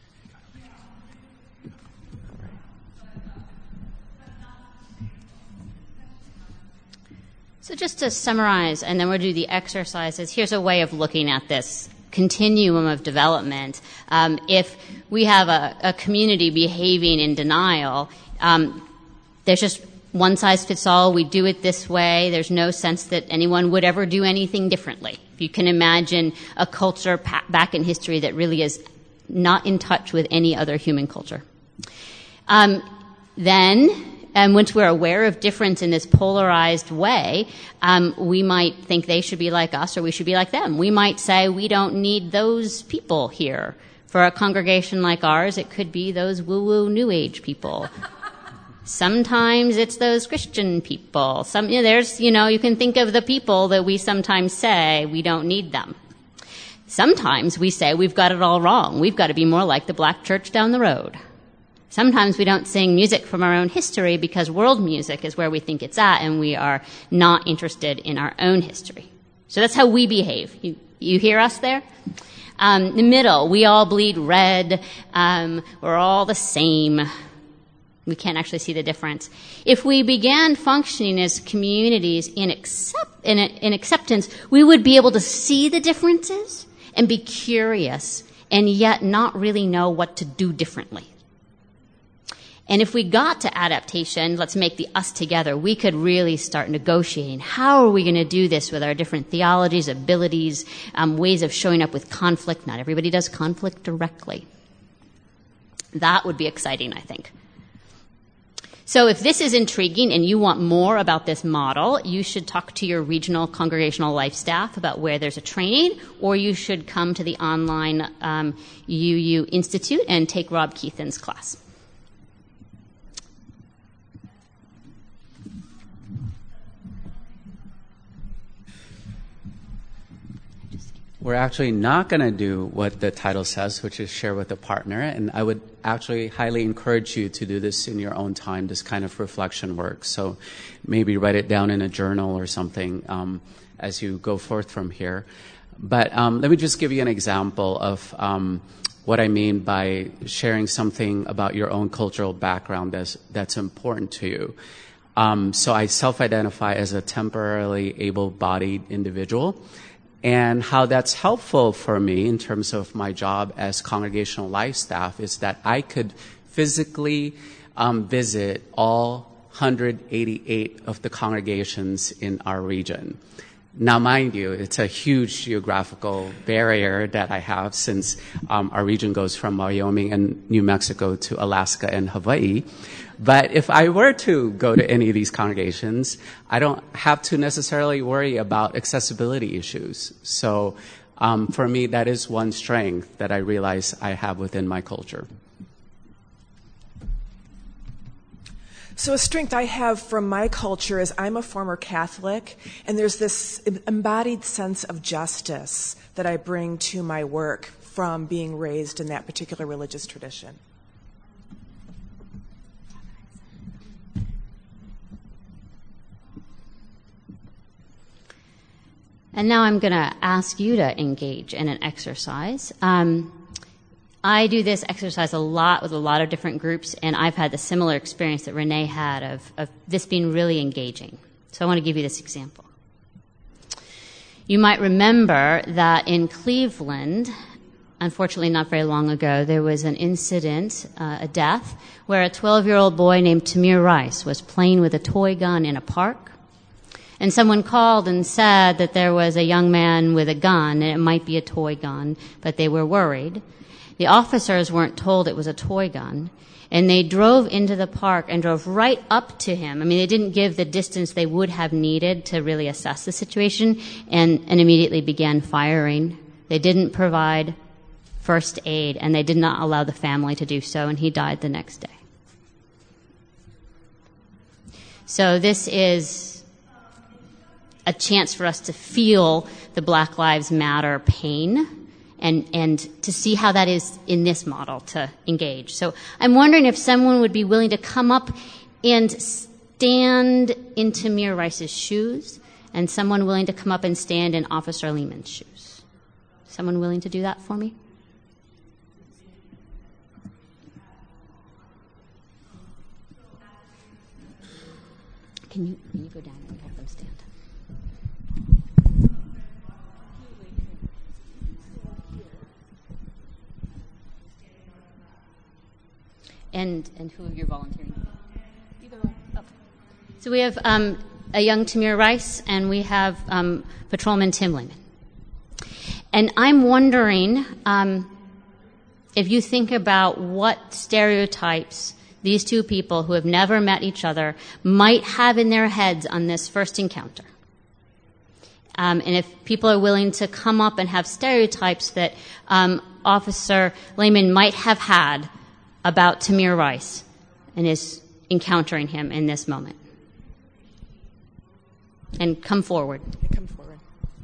So just to summarize, and then we'll do the exercises, here's a way of looking at this continuum of development. Um, if we have a, a community behaving in denial, um, there's just one size fits all. We do it this way. There's no sense that anyone would ever do anything differently. If you can imagine a culture pa- back in history that really is not in touch with any other human culture. Um, then... And once we're aware of difference in this polarized way, um, we might think they should be like us or we should be like them. We might say we don't need those people here. For a congregation like ours, it could be those woo-woo New Age people. Sometimes it's those Christian people. Some, you know, there's, you know, you can think of the people that we sometimes say we don't need them. Sometimes we say we've got it all wrong. We've got to be more like the black church down the road. Sometimes we don't sing music from our own history because world music is where we think it's at, and we are not interested in our own history. So that's how we behave. You, you hear us there? Um, the middle, we all bleed red. Um, we're all the same. We can't actually see the difference. If we began functioning as communities in, accept, in, in acceptance, we would be able to see the differences and be curious, and yet not really know what to do differently. And if we got to adaptation, let's make the us together, we could really start negotiating. How are we going to do this with our different theologies, abilities, um, ways of showing up with conflict? Not everybody does conflict directly. That would be exciting, I think. So if this is intriguing and you want more about this model, you should talk to your regional congregational life staff about where there's a training, or you should come to the online um, U U Institute and take Rob Keithan's class. We're actually not going to do what the title says, which is share with a partner. And I would actually highly encourage you to do this in your own time, this kind of reflection work. So maybe write it down in a journal or something um, as you go forth from here. But um, let me just give you an example of um, what I mean by sharing something about your own cultural background that's, that's important to you. Um, so I self-identify as a temporarily able-bodied individual, and how that's helpful for me in terms of my job as congregational life staff is that I could physically um, visit all one hundred eighty-eight of the congregations in our region. Now, mind you, it's a huge geographical barrier that I have since um, our region goes from Wyoming and New Mexico to Alaska and Hawaii. But if I were to go to any of these congregations, I don't have to necessarily worry about accessibility issues. So um, for me, that is one strength that I realize I have within my culture. So a strength I have from my culture is I'm a former Catholic, and there's this embodied sense of justice that I bring to my work from being raised in that particular religious tradition. And now I'm going to ask you to engage in an exercise. Um, I do this exercise a lot with a lot of different groups, and I've had the similar experience that Renee had of, of this being really engaging. So I want to give you this example. You might remember that in Cleveland, unfortunately not very long ago, there was an incident, uh, a death, where a twelve-year-old boy named Tamir Rice was playing with a toy gun in a park. And someone called and said that there was a young man with a gun, and it might be a toy gun, but they were worried. The officers weren't told it was a toy gun, and they drove into the park and drove right up to him. I mean, they didn't give the distance they would have needed to really assess the situation, and, and immediately began firing. They didn't provide first aid, and they did not allow the family to do so, and he died the next day. So this is a chance for us to feel the Black Lives Matter pain, and, and to see how that is in this model to engage. So I'm wondering if someone would be willing to come up and stand in Tamir Rice's shoes, and someone willing to come up and stand in Officer Lehman's shoes. Someone willing to do that for me? Can you, can you go down and help them stand? And and who are you volunteering? Either way. Okay. So we have um, a young Tamir Rice, and we have um, Patrolman Tim Lehman. And I'm wondering um, if you think about what stereotypes these two people who have never met each other might have in their heads on this first encounter. Um, and if people are willing to come up and have stereotypes that um, Officer Lehman might have had about Tamir Rice and is encountering him in this moment. And come forward. Come forward.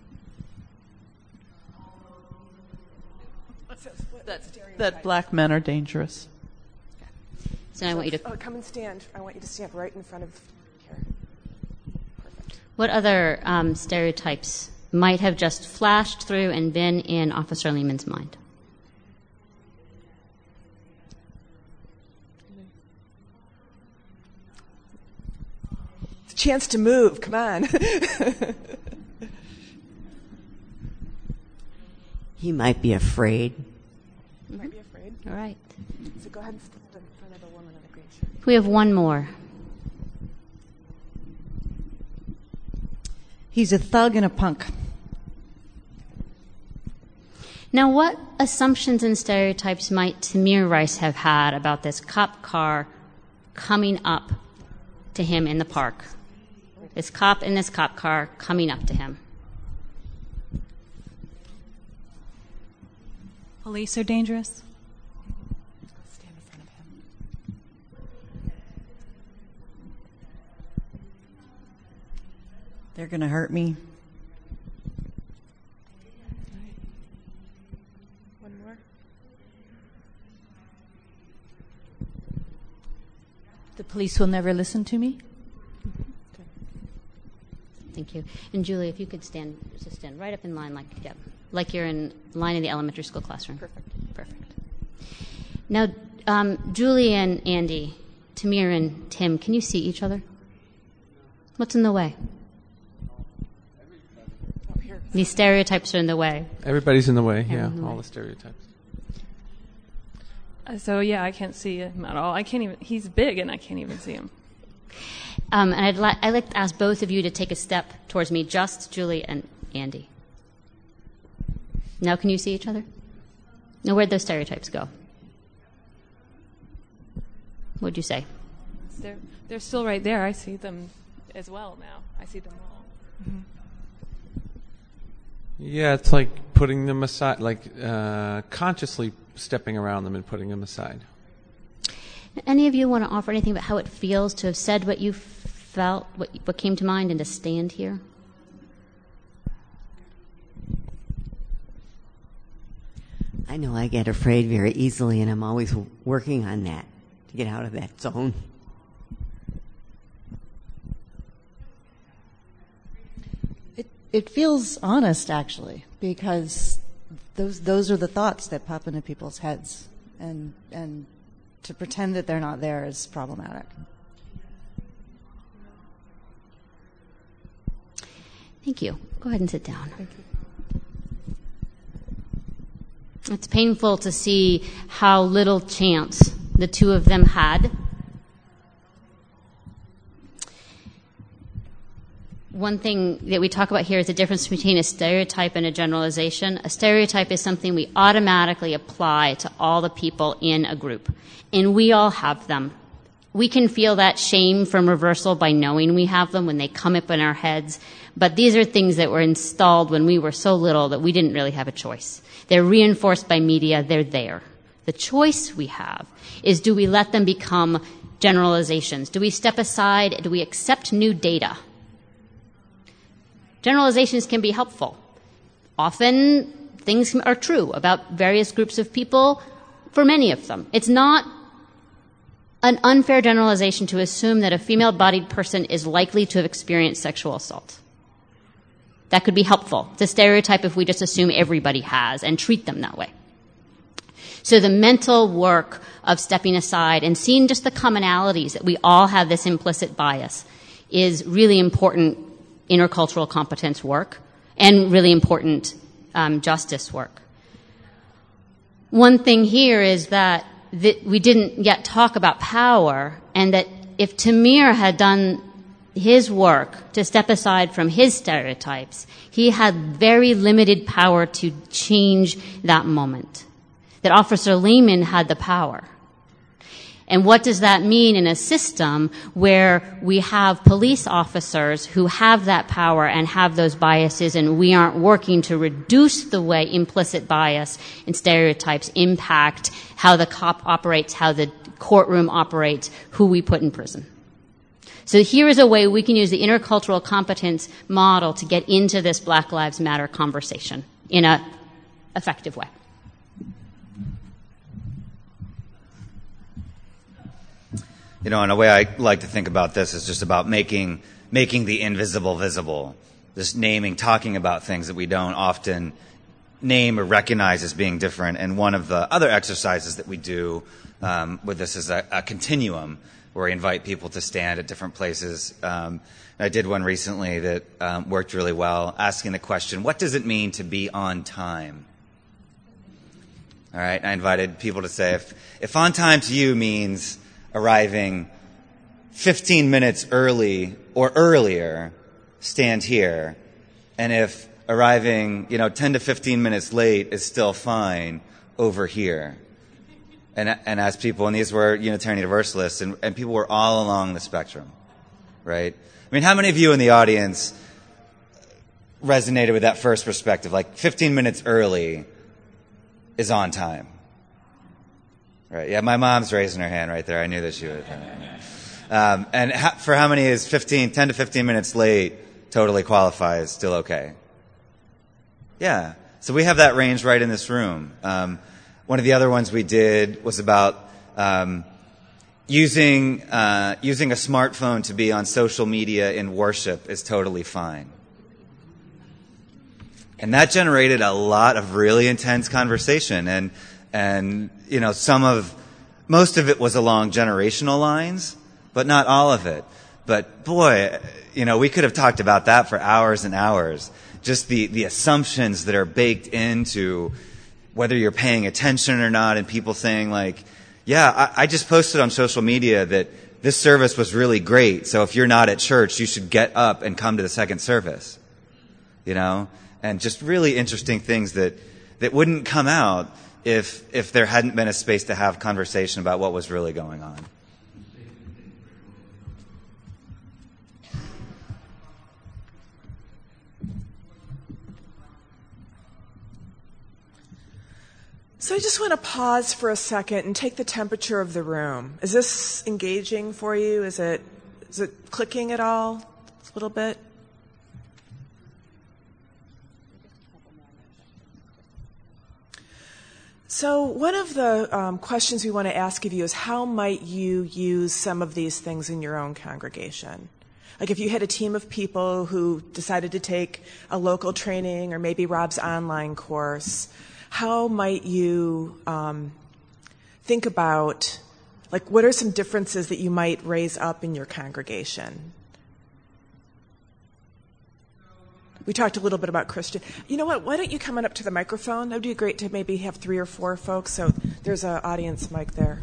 That, that black men are dangerous. So I want you to... Oh, come and stand. I want you to stand right in front of here. Perfect. What other um, stereotypes might have just flashed through and been in Officer Lehman's mind? Chance to move. Come on. He might be afraid. You might be afraid. All right. So go ahead and stand in front of the woman in the green shirt. We have one more. He's a thug and a punk. Now, what assumptions and stereotypes might Tamir Rice have had about this cop car coming up to him in the park? This cop in this cop car coming up to him. Police are dangerous. Stand in front of him. They're going to hurt me. One more. The police will never listen to me. Thank you. And Julie, if you could stand, just stand right up in line, like yeah, like you're in line in the elementary school classroom. Perfect. Perfect. Now, um, Julie and Andy, Tamir and Tim, can you see each other? What's in the way? These stereotypes are in the way. Everybody's in the way, Yeah, yeah, in the all way. the stereotypes. Uh, So yeah, I can't see him at all. I can't even. He's big, and I can't even see him. Um, and I'd, li- I'd like to ask both of you to take a step towards me, just Julie and Andy. Now can you see each other? Now where'd those stereotypes go? What'd you say? They're they're still right there. I see them as well now. I see them all. Yeah, it's like putting them aside, like uh, consciously stepping around them and putting them aside. Any of you want to offer anything about how it feels to have said what you felt, what, what came to mind, and to stand here? I know I get afraid very easily, and I'm always working on that to get out of that zone. It it feels honest, actually, because those those are the thoughts that pop into people's heads, and and to pretend that they're not there is problematic. Thank you. Go ahead and sit down. Thank you. It's painful to see how little chance the two of them had. One thing that we talk about here is the difference between a stereotype and a generalization. A stereotype is something we automatically apply to all the people in a group, and we all have them. We can feel that shame from reversal by knowing we have them when they come up in our heads, but these are things that were installed when we were so little that we didn't really have a choice. They're reinforced by media. They're there. The choice we have is, do we let them become generalizations? Do we step aside? Do we accept new data? Generalizations can be helpful. Often things are true about various groups of people for many of them. It's not an unfair generalization to assume that a female-bodied person is likely to have experienced sexual assault. That could be helpful. It's a stereotype if we just assume everybody has and treat them that way. So the mental work of stepping aside and seeing just the commonalities that we all have this implicit bias is really important intercultural competence work and really important um, justice work. One thing here is that th- we didn't yet talk about power, and that if Tamir had done his work to step aside from his stereotypes, he had very limited power to change that moment. That Officer Lehman had the power. And what does that mean in a system where we have police officers who have that power and have those biases, and we aren't working to reduce the way implicit bias and stereotypes impact how the cop operates, how the courtroom operates, who we put in prison? So here is a way we can use the intercultural competence model to get into this Black Lives Matter conversation in an effective way. You know, and a way I like to think about this is just about making making the invisible visible. Just naming, talking about things that we don't often name or recognize as being different. And one of the other exercises that we do um, with this is a, a continuum, where we invite people to stand at different places. Um, I did one recently that um, worked really well, asking the question, what does it mean to be on time? All right, I invited people to say, if, if on time to you means arriving fifteen minutes early or earlier, stand here. And if arriving, you know, ten to fifteen minutes late is still fine, over here. And, and as people, and these were Unitarian Universalists, and, and people were all along the spectrum, right? I mean, how many of you in the audience resonated with that first perspective? Like fifteen minutes early is on time. Right? Yeah, my mom's raising her hand right there. I knew that she would. Um, and ha- for how many is fifteen, ten to fifteen minutes late totally qualifies, still okay? Yeah. So we have that range right in this room. Um, one of the other ones we did was about um, using uh, using a smartphone to be on social media in worship is totally fine. And that generated a lot of really intense conversation. And And, you know, some of, most of it was along generational lines, but not all of it. But boy, you know, we could have talked about that for hours and hours. Just the, the assumptions that are baked into whether you're paying attention or not, and people saying like, yeah, I, I just posted on social media that this service was really great, so if you're not at church, you should get up and come to the second service. You know? And just really interesting things that, that wouldn't come out if if there hadn't been a space to have conversation about what was really going on. So I just want to pause for a second and take the temperature of the room. Is this engaging for you? Is it is it clicking at all? A little bit? So one of the um, questions we want to ask of you is how might you use some of these things in your own congregation? Like if you had a team of people who decided to take a local training or maybe Rob's online course, how might you um, think about, like, what are some differences that you might raise up in your congregation? We talked a little bit about Christian. You know what? Why don't you come on up to the microphone? That would be great to maybe have three or four folks. So there's an audience mic there.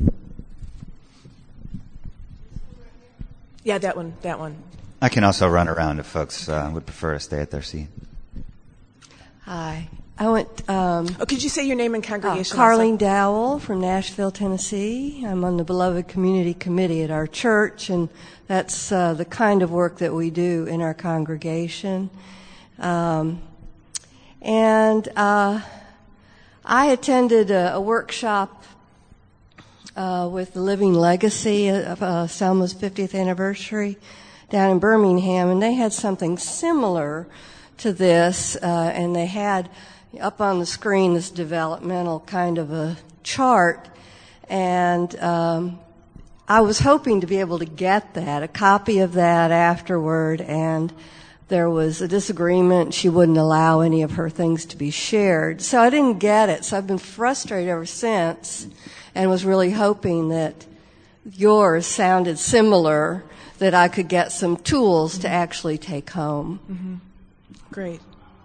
Yeah, that one, that one. I can also run around if folks uh, would prefer to stay at their seat. Hi. I went. Um, oh, could you say your name and congregation? Uh, Carlene Dowell from Nashville, Tennessee. I'm on the Beloved Community Committee at our church, and that's uh, the kind of work that we do in our congregation. Um, and uh, I attended a, a workshop uh, with the Living Legacy of uh, Selma's fiftieth anniversary down in Birmingham, and they had something similar to this, uh, and they had up on the screen this developmental kind of a chart, and um, I was hoping to be able to get that, a copy of that afterward, and there was a disagreement. She wouldn't allow any of her things to be shared, so I didn't get it. So I've been frustrated ever since and was really hoping that yours sounded similar, that I could get some tools to actually take home. Mm-hmm. Great.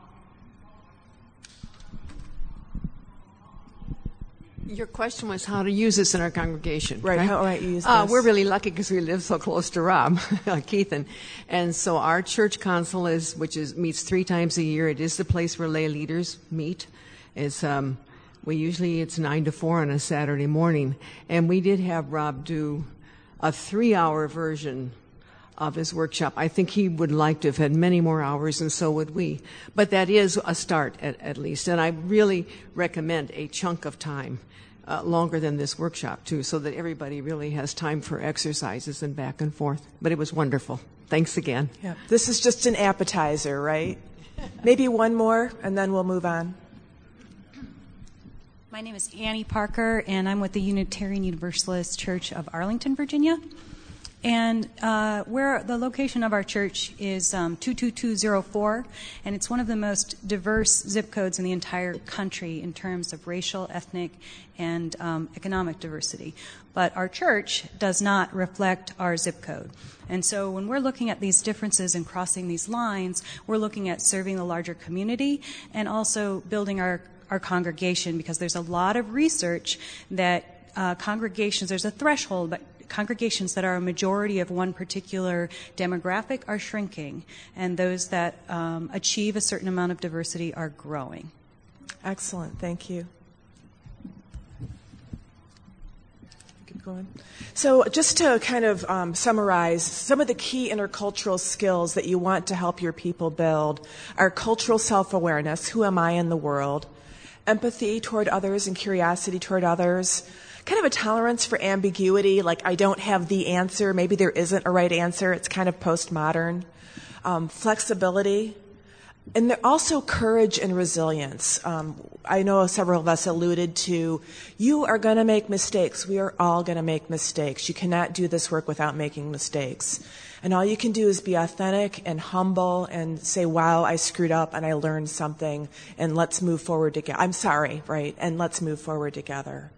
Your question was how to use this in our congregation. Right, right? how might you use uh, this? We're really lucky because we live so close to Rob, Keith, and, and so our church council is, which is meets three times a year. It is the place where lay leaders meet. It's um, we usually it's nine to four on a Saturday morning, and we did have Rob do a three-hour version of his workshop. I think he would like to have had many more hours, and so would we. But that is a start, at, at least, and I really recommend a chunk of time. Uh, longer than this workshop, too, so that everybody really has time for exercises and back and forth. But it was wonderful. Thanks again. Yeah. This is just an appetizer, right? Maybe one more, and then we'll move on. My name is Annie Parker, and I'm with the Unitarian Universalist Church of Arlington, Virginia. And uh, where the location of our church is um, two two two zero four, and it's one of the most diverse zip codes in the entire country in terms of racial, ethnic, and um, economic diversity. But our church does not reflect our zip code. And so when we're looking at these differences and crossing these lines, we're looking at serving the larger community and also building our, our congregation, because there's a lot of research that uh, congregations, there's a threshold, but congregations that are a majority of one particular demographic are shrinking, and those that um, achieve a certain amount of diversity are growing. Excellent. Thank you. Keep going. So just to kind of um, summarize, some of the key intercultural skills that you want to help your people build are cultural self-awareness, who am I in the world, empathy toward others and curiosity toward others, kind of a tolerance for ambiguity, like I don't have the answer, maybe there isn't a right answer, it's kind of postmodern. Um, flexibility, And there also courage and resilience. Um, I know several of us alluded to, you are going to make mistakes. We are all going to make mistakes. You cannot do this work without making mistakes. And all you can do is be authentic and humble and say, wow, I screwed up and I learned something, and let's move forward together. I'm sorry, right? And let's move forward together.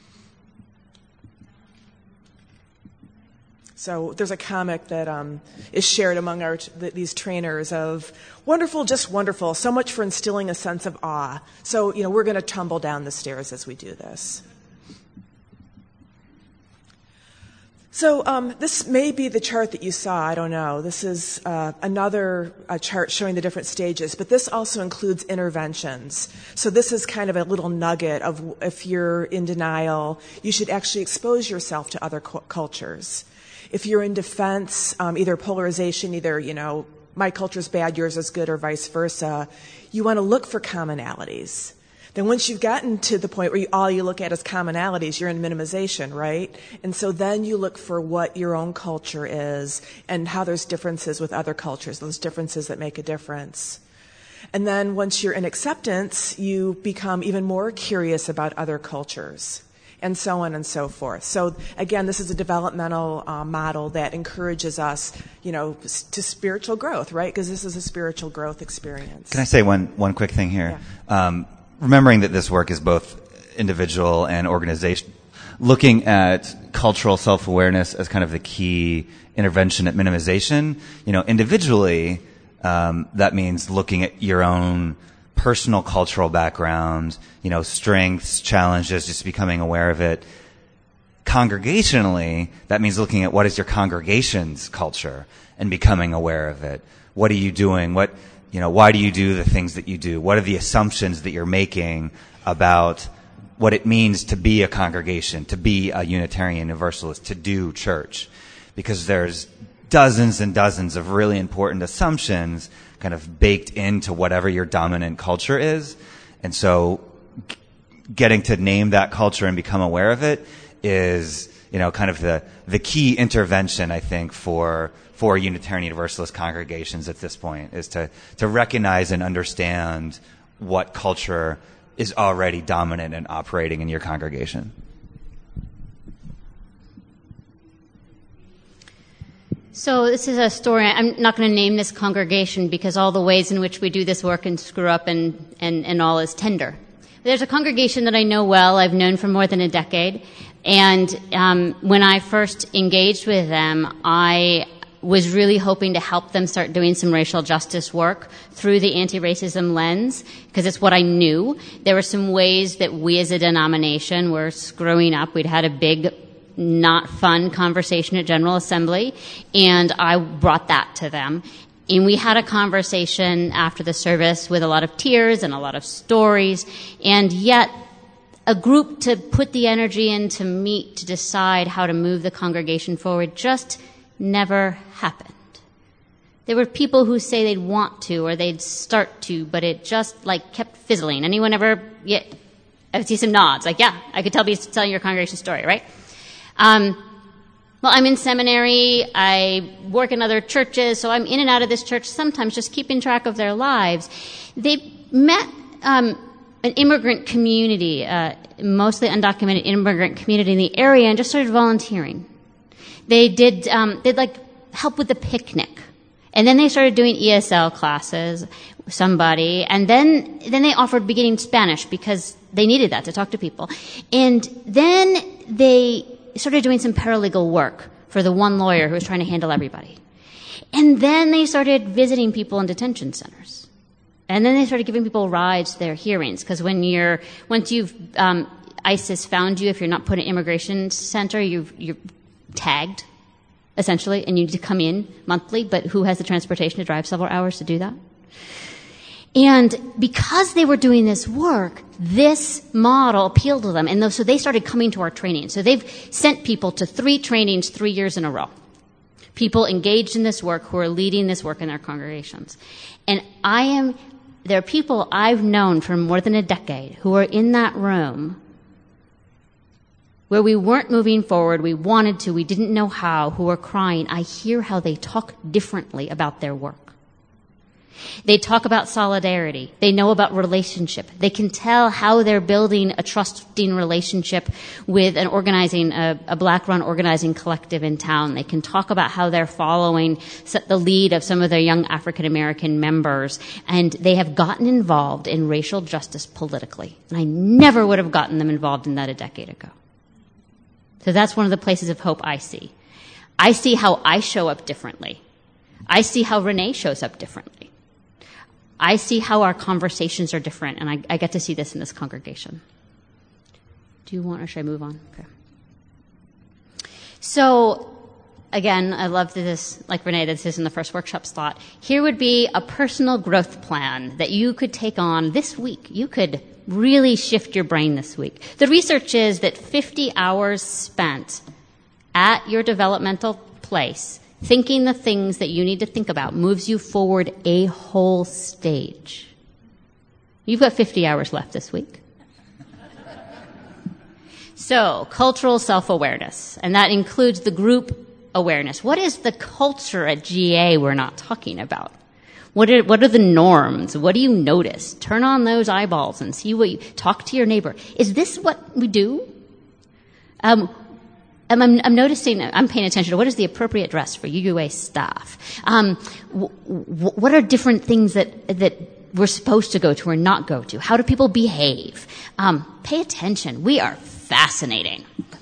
So there's a comic that um, is shared among our th- these trainers of wonderful, just wonderful, so much for instilling a sense of awe. So, you know, we're going to tumble down the stairs as we do this. So um, this may be the chart that you saw, I don't know. This is uh, another uh, chart showing the different stages, but this also includes interventions. So this is kind of a little nugget of if you're in denial, you should actually expose yourself to other cu- cultures. If you're in defense, um, either polarization, either, you know, my culture's bad, yours is good, or vice versa, you want to look for commonalities. Then once you've gotten to the point where you, all you look at is commonalities, you're in minimization, right? And so then you look for what your own culture is and how there's differences with other cultures, those differences that make a difference. And then once you're in acceptance, you become even more curious about other cultures, and so on and so forth. So again, this is a developmental uh, model that encourages us, you know, to spiritual growth, right? Because this is a spiritual growth experience. Can I say one one quick thing here? Yeah. Um, remembering that this work is both individual and organization, looking at cultural self-awareness as kind of the key intervention at minimization. You know, individually, um, that means looking at your own personal cultural background, you know, strengths, challenges, just becoming aware of it. Congregationally, that means looking at what is your congregation's culture and becoming aware of it. What are you doing? What, you know, why do you do the things that you do? What are the assumptions that you're making about what it means to be a congregation, to be a Unitarian Universalist, to do church? Because there's dozens and dozens of really important assumptions kind of baked into whatever your dominant culture is. And so g- getting to name that culture and become aware of it is, you know, kind of the, the key intervention, I think, for for Unitarian Universalist congregations at this point, is to, to recognize and understand what culture is already dominant and operating in your congregation. So this is a story. I'm not going to name this congregation because all the ways in which we do this work and screw up and, and, and all is tender. There's a congregation that I know well. I've known for more than a decade. And um, when I first engaged with them, I was really hoping to help them start doing some racial justice work through the anti-racism lens, because it's what I knew. There were some ways that we as a denomination were screwing up. We'd had a big not fun conversation at General Assembly, and I brought that to them. And we had a conversation after the service with a lot of tears and a lot of stories, and yet a group to put the energy in to meet, to decide how to move the congregation forward just never happened. There were people who say they'd want to or they'd start to, but it just like kept fizzling. Anyone ever, yeah, I see some nods, like, yeah, I could tell me telling your congregation story, right? Um, well, I'm in seminary, I work in other churches, so I'm in and out of this church sometimes just keeping track of their lives. They met um, an immigrant community, uh, mostly undocumented immigrant community in the area, and just started volunteering. They did, um, they'd like help with the picnic. And then they started doing E S L classes, somebody, and then, then they offered beginning Spanish because they needed that to talk to people. And then they started doing some paralegal work for the one lawyer who was trying to handle everybody. And then they started visiting people in detention centers. And then they started giving people rides to their hearings, because when you're, once you've, um, ISIS found you, if you're not put in an immigration center, you've, you're tagged, essentially, and you need to come in monthly, but who has the transportation to drive several hours to do that? And because they were doing this work, this model appealed to them. And so they started coming to our training. So they've sent people to three trainings three years in a row. People engaged in this work who are leading this work in their congregations. And I am, there are people I've known for more than a decade who are in that room where we weren't moving forward, we wanted to, we didn't know how, who were crying. I hear how they talk differently about their work. They talk about solidarity. They know about relationship. They can tell how they're building a trusting relationship with an organizing, a, a black-run organizing collective in town. They can talk about how they're following the lead of some of their young African-American members, and they have gotten involved in racial justice politically. And I never would have gotten them involved in that a decade ago. So that's one of the places of hope I see. I see how I show up differently. I see how Renee shows up differently. I see how our conversations are different, and I, I get to see this in this congregation. Do you want, or should I move on? Okay. So, again, I love this, like Renee, this is in the first workshop slot. Here would be a personal growth plan that you could take on this week. You could really shift your brain this week. The research is that fifty hours spent at your developmental place thinking the things that you need to think about moves you forward a whole stage. You've got fifty hours left this week. So, cultural self-awareness, and that includes the group awareness. What is the culture at G A we're not talking about? What are, what are the norms? What do you notice? Turn on those eyeballs and see what you, talk to your neighbor. Is this what we do? Um, I'm, I'm noticing, I'm paying attention to what is the appropriate dress for U U A staff. Um, w- w- what are different things that, that we're supposed to go to or not go to? How do people behave? Um, pay attention. We are fascinating.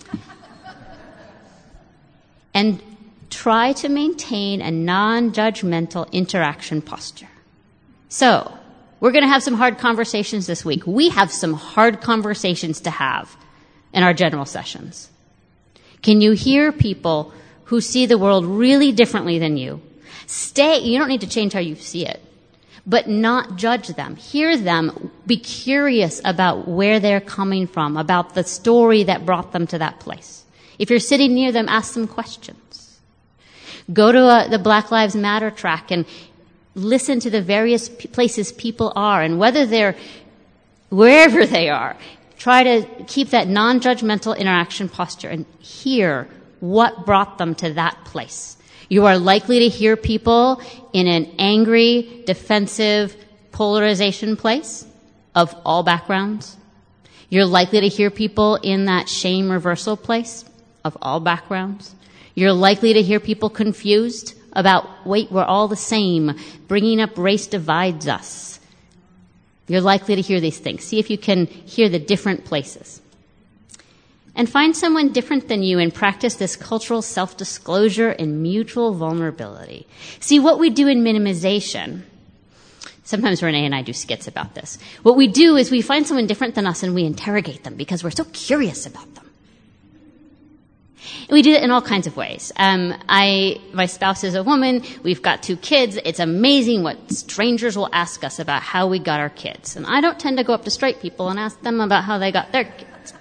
And try to maintain a non-judgmental interaction posture. So, we're going to have some hard conversations this week. We have some hard conversations to have in our general sessions. Can you hear people who see the world really differently than you? Stay, you don't need to change how you see it, but not judge them. Hear them, be curious about where they're coming from, about the story that brought them to that place. If you're sitting near them, ask them questions. Go to a, the Black Lives Matter track and listen to the various p- places people are, and whether they're, wherever they are, try to keep that non-judgmental interaction posture and hear what brought them to that place. You are likely to hear people in an angry, defensive, polarization place of all backgrounds. You're likely to hear people in that shame reversal place of all backgrounds. You're likely to hear people confused about, wait, we're all the same. Bringing up race divides us. You're likely to hear these things. See if you can hear the different places. And find someone different than you and practice this cultural self-disclosure and mutual vulnerability. See, what we do in minimization, sometimes Renee and I do skits about this. What we do is we find someone different than us and we interrogate them because we're so curious about them. And we do it in all kinds of ways. Um, I, my spouse is a woman. We've got two kids. It's amazing what strangers will ask us about how we got our kids. And I don't tend to go up to straight people and ask them about how they got their kids.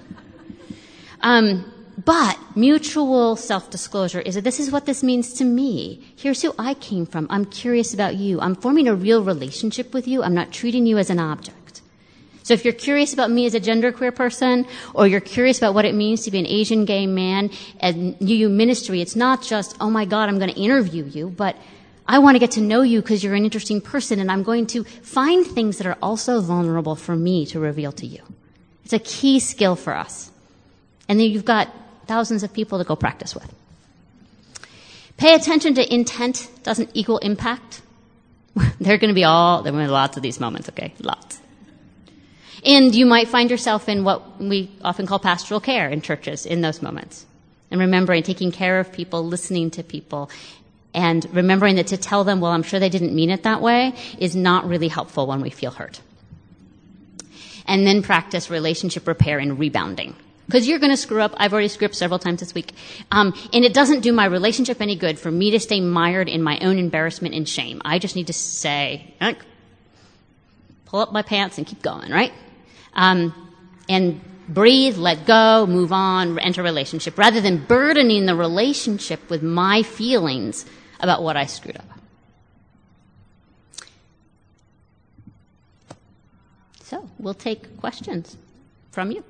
Um, but mutual self-disclosure is that this is what this means to me. Here's who I came from. I'm curious about you. I'm forming a real relationship with you. I'm not treating you as an object. So if you're curious about me as a genderqueer person, or you're curious about what it means to be an Asian gay man and U U ministry, it's not just, oh my God, I'm going to interview you, but I want to get to know you because you're an interesting person, and I'm going to find things that are also vulnerable for me to reveal to you. It's a key skill for us. And then you've got thousands of people to go practice with. Pay attention to intent doesn't equal impact. There are going to be all, there are going to be lots of these moments, okay? Lots. And you might find yourself in what we often call pastoral care in churches in those moments. And remembering taking care of people, listening to people, and remembering that to tell them, well, I'm sure they didn't mean it that way, is not really helpful when we feel hurt. And then practice relationship repair and rebounding. Because you're going to screw up. I've already screwed up several times this week. Um, and it doesn't do my relationship any good for me to stay mired in my own embarrassment and shame. I just need to say, pull up my pants and keep going, right? Um, and breathe, let go, move on, enter a relationship, rather than burdening the relationship with my feelings about what I screwed up. So we'll take questions from you.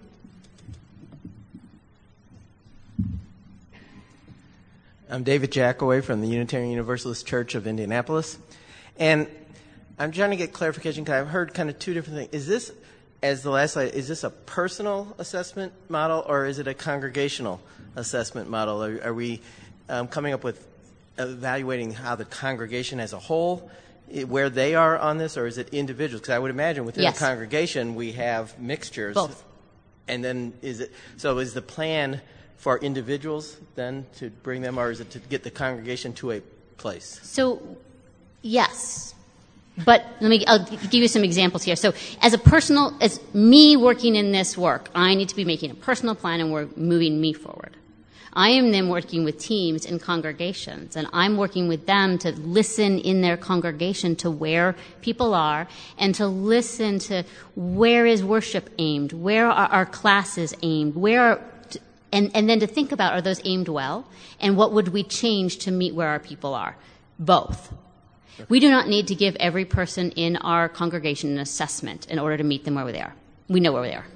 I'm David Jackaway from the Unitarian Universalist Church of Indianapolis. And I'm trying to get clarification because I've heard kind of two different things. Is this, as the last slide, is this a personal assessment model or is it a congregational assessment model? Are, are we um, coming up with evaluating how the congregation as a whole, where they are on this, or is it individuals? Because I would imagine within yes. a congregation we have mixtures. Both. And then is it, so is the plan for individuals then to bring them, or is it to get the congregation to a place? So, yes. But let me, I'll give you some examples here. So as a personal, as me working in this work, I need to be making a personal plan and we're moving me forward. I am then working with teams and congregations, and I'm working with them to listen in their congregation to where people are and to listen to where is worship aimed, where are our classes aimed, where are, and, and then to think about, are those aimed well, and what would we change to meet where our people are? Both. We do not need to give every person in our congregation an assessment in order to meet them where they are. We know where they are.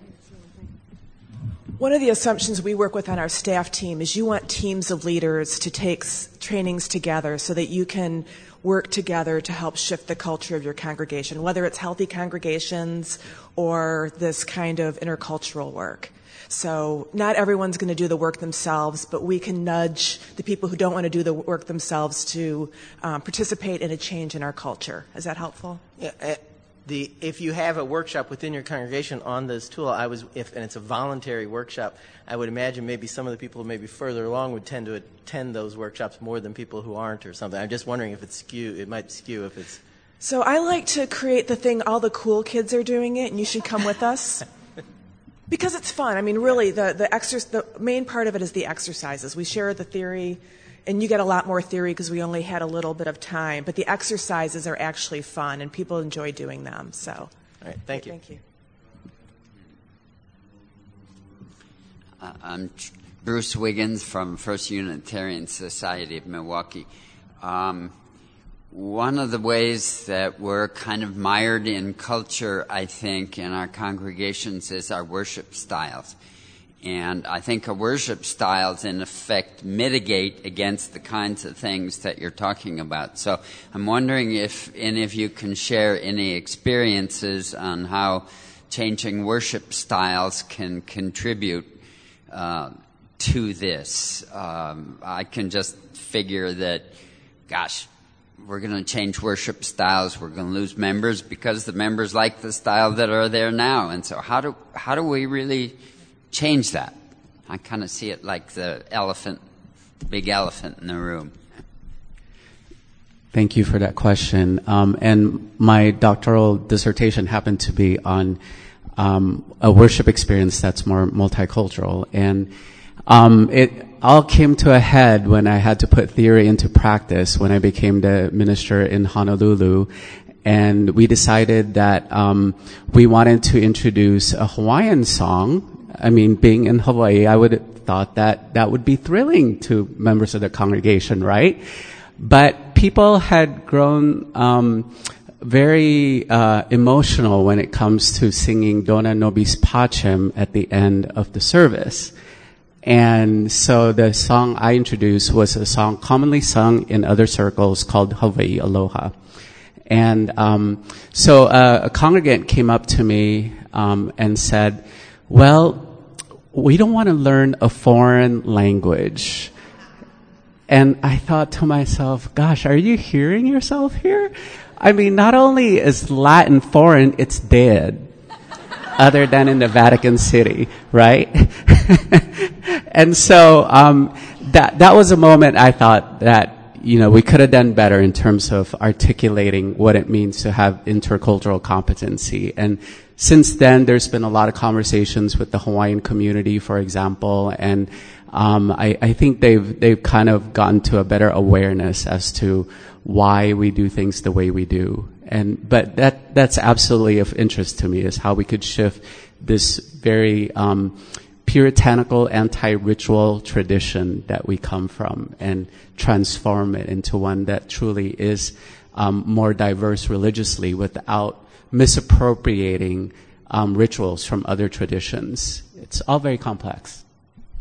One of the assumptions we work with on our staff team is you want teams of leaders to take s- trainings together so that you can work together to help shift the culture of your congregation, whether it's healthy congregations or this kind of intercultural work. So not everyone's going to do the work themselves, but we can nudge the people who don't want to do the work themselves to um, participate in a change in our culture. Is that helpful? Yeah. Uh, The, if you have a workshop within your congregation on this tool, I was, if, and it's a voluntary workshop, I would imagine maybe some of the people who may be further along would tend to attend those workshops more than people who aren't or something. I'm just wondering if it's skew, it might skew if it's... So I like to create the thing, all the cool kids are doing it, and you should come with us. Because it's fun. I mean, really, the, the, exer- the main part of it is the exercises. We share the theory, and you get a lot more theory because we only had a little bit of time. But the exercises are actually fun, and people enjoy doing them. So, all right, thank you. Thank you. Uh, I'm Bruce Wiggins from First Unitarian Society of Milwaukee. Um, one of the ways that we're kind of mired in culture, I think, in our congregations is our worship styles. And I think our worship styles, in effect, mitigate against the kinds of things that you're talking about. So I'm wondering if any of you can share any experiences on how changing worship styles can contribute uh, to this. Um, I can just figure that, gosh, we're going to change worship styles. We're going to lose members because the members like the style that are there now. And so how do how do we really change that? I kind of see it like the elephant, the big elephant in the room. Thank you for that question. Um, and my doctoral dissertation happened to be on um, a worship experience that's more multicultural. And um, it all came to a head when I had to put theory into practice when I became the minister in Honolulu. And we decided that um, we wanted to introduce a Hawaiian song. I mean, being in Hawaii, I would have thought that that would be thrilling to members of the congregation, right? But people had grown um, very uh, emotional when it comes to singing Dona Nobis Pacem at the end of the service. And so the song I introduced was a song commonly sung in other circles called Hawaii Aloha. And um, so uh, a congregant came up to me um, and said, well, we don't want to learn a foreign language. And I thought to myself, gosh, are you hearing yourself here? I mean, not only is Latin foreign, it's dead. Other than in the Vatican City, right? And so um, that that was a moment I thought that, you know, we could have done better in terms of articulating what it means to have intercultural competency. And since then, there's been a lot of conversations with the Hawaiian community, for example, and um, I, I think they've they've kind of gotten to a better awareness as to why we do things the way we do. And but that that's absolutely of interest to me, is how we could shift this very um, puritanical, anti-ritual tradition that we come from and transform it into one that truly is um, more diverse religiously without misappropriating um, rituals from other traditions. It's all very complex.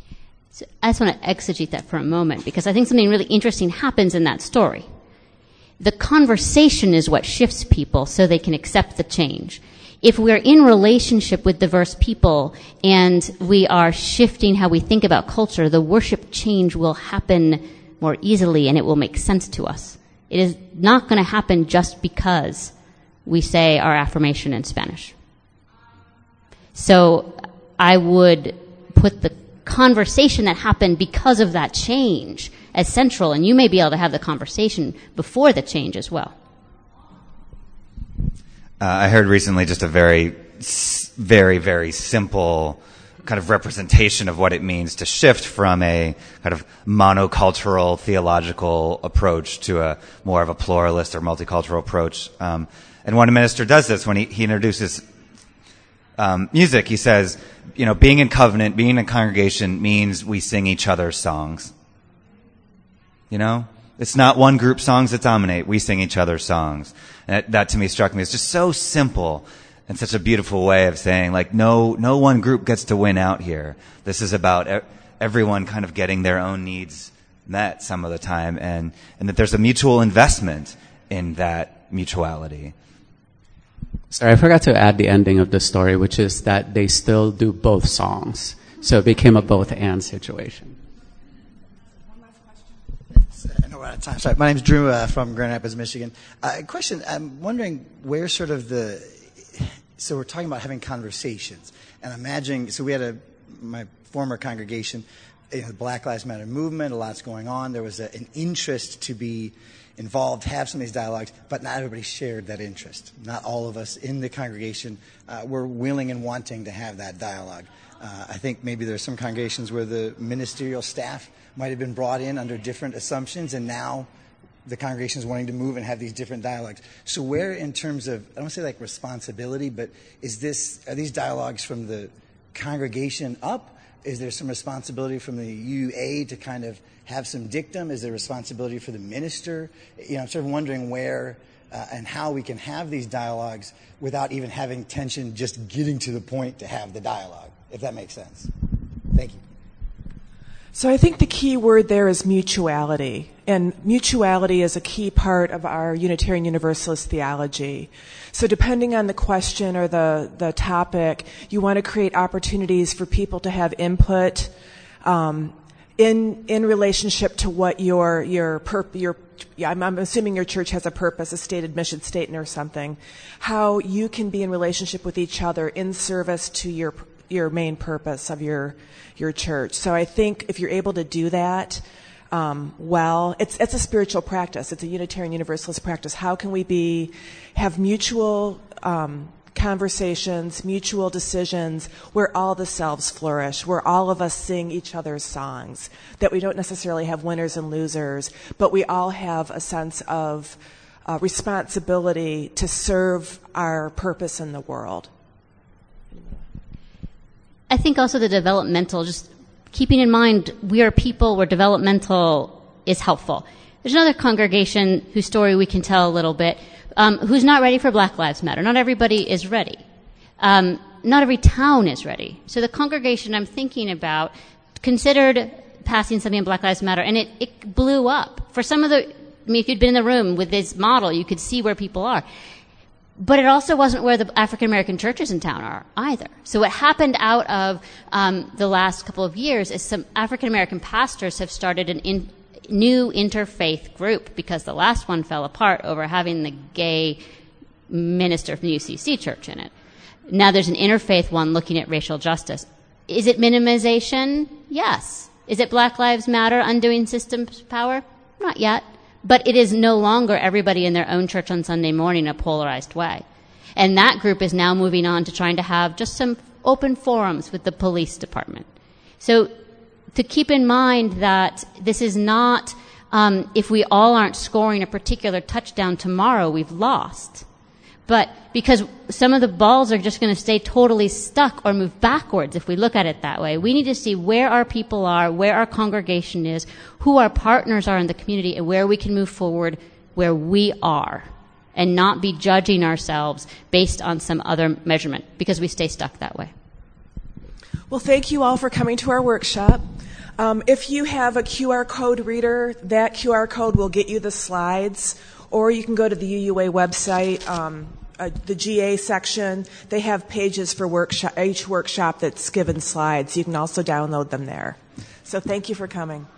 So I just want to exegete that for a moment, because I think something really interesting happens in that story. The conversation is what shifts people so they can accept the change. If we're in relationship with diverse people and we are shifting how we think about culture, the worship change will happen more easily and it will make sense to us. It is not going to happen just because we say our affirmation in Spanish. So I would put the conversation that happened because of that change as central, and you may be able to have the conversation before the change as well. Uh, I heard recently just a very, very, very simple kind of representation of what it means to shift from a kind of monocultural theological approach to a more of a pluralist or multicultural approach. Um, and when a minister does this, when he, he introduces um, music, he says, you know, being in covenant, being in a congregation means we sing each other's songs. You know? It's not one group songs that dominate. We sing each other's songs. And that, that to me struck me as just so simple and such a beautiful way of saying, like, no, no one group gets to win out here. This is about e- everyone kind of getting their own needs met some of the time, and, and that there's a mutual investment in that mutuality. Sorry, I forgot to add the ending of the story, which is that they still do both songs. So it became a both and situation. I know we're out of time. Sorry, my name's Drew uh, from Grand Rapids, Michigan. Uh, question, I'm wondering where sort of the, so we're talking about having conversations, and I'm imagining, so we had a, my former congregation, you know, the Black Lives Matter movement, a lot's going on. There was a, an interest to be involved, have some of these dialogues, but not everybody shared that interest. Not all of us in the congregation uh, were willing and wanting to have that dialogue. Uh, I think maybe there are some congregations where the ministerial staff might have been brought in under different assumptions, and now the congregation is wanting to move and have these different dialogues. So where, in terms of, I don't want to say like responsibility, but is this, are these dialogues from the congregation up? Is there some responsibility from the U A to kind of have some dictum? Is there responsibility for the minister? You know, I'm sort of wondering where uh, and how we can have these dialogues without even having tension, just getting to the point to have the dialogue, if that makes sense. Thank you. So I think the key word there is mutuality. And mutuality is a key part of our Unitarian Universalist theology. So depending on the question or the, the topic, you want to create opportunities for people to have input um, in in relationship to what your your perp, your yeah, I'm, I'm assuming your church has a purpose, a stated mission statement or something. How you can be in relationship with each other in service to your your main purpose of your your church. So I think if you're able to do that, um, well, it's it's a spiritual practice. It's a Unitarian Universalist practice. How can we be have mutual um, conversations, mutual decisions, where all the selves flourish, where all of us sing each other's songs, that we don't necessarily have winners and losers, but we all have a sense of uh, responsibility to serve our purpose in the world. I think also the developmental, just keeping in mind we are people where developmental is helpful. There's another congregation whose story we can tell a little bit, um, who's not ready for Black Lives Matter. Not everybody is ready. Um, not every town is ready. So the congregation I'm thinking about considered passing something in Black Lives Matter, and it, it blew up. For some of the, I mean, if you'd been in the room with this model, you could see where people are. But it also wasn't where the African American churches in town are either. So what happened out of um, the last couple of years is some African American pastors have started an in, new interfaith group because the last one fell apart over having the gay minister from the U C C church in it. Now there's an interfaith one looking at racial justice. Is it minimization? Yes. Is it Black Lives Matter, undoing systems power? Not yet. But it is no longer everybody in their own church on Sunday morning a polarized way. And that group is now moving on to trying to have just some open forums with the police department. So to keep in mind that this is not, um, if we all aren't scoring a particular touchdown tomorrow, we've lost. But because some of the balls are just going to stay totally stuck or move backwards if we look at it that way. We need to see where our people are, where our congregation is, who our partners are in the community, and where we can move forward where we are, and not be judging ourselves based on some other measurement, because we stay stuck that way. Well, thank you all for coming to our workshop. Um, if you have a Q R code reader, that Q R code will get you the slides. or you can go to the U U A website, um, uh, the G A section. They have pages for workshop, each workshop that's given slides. You can also download them there. So thank you for coming.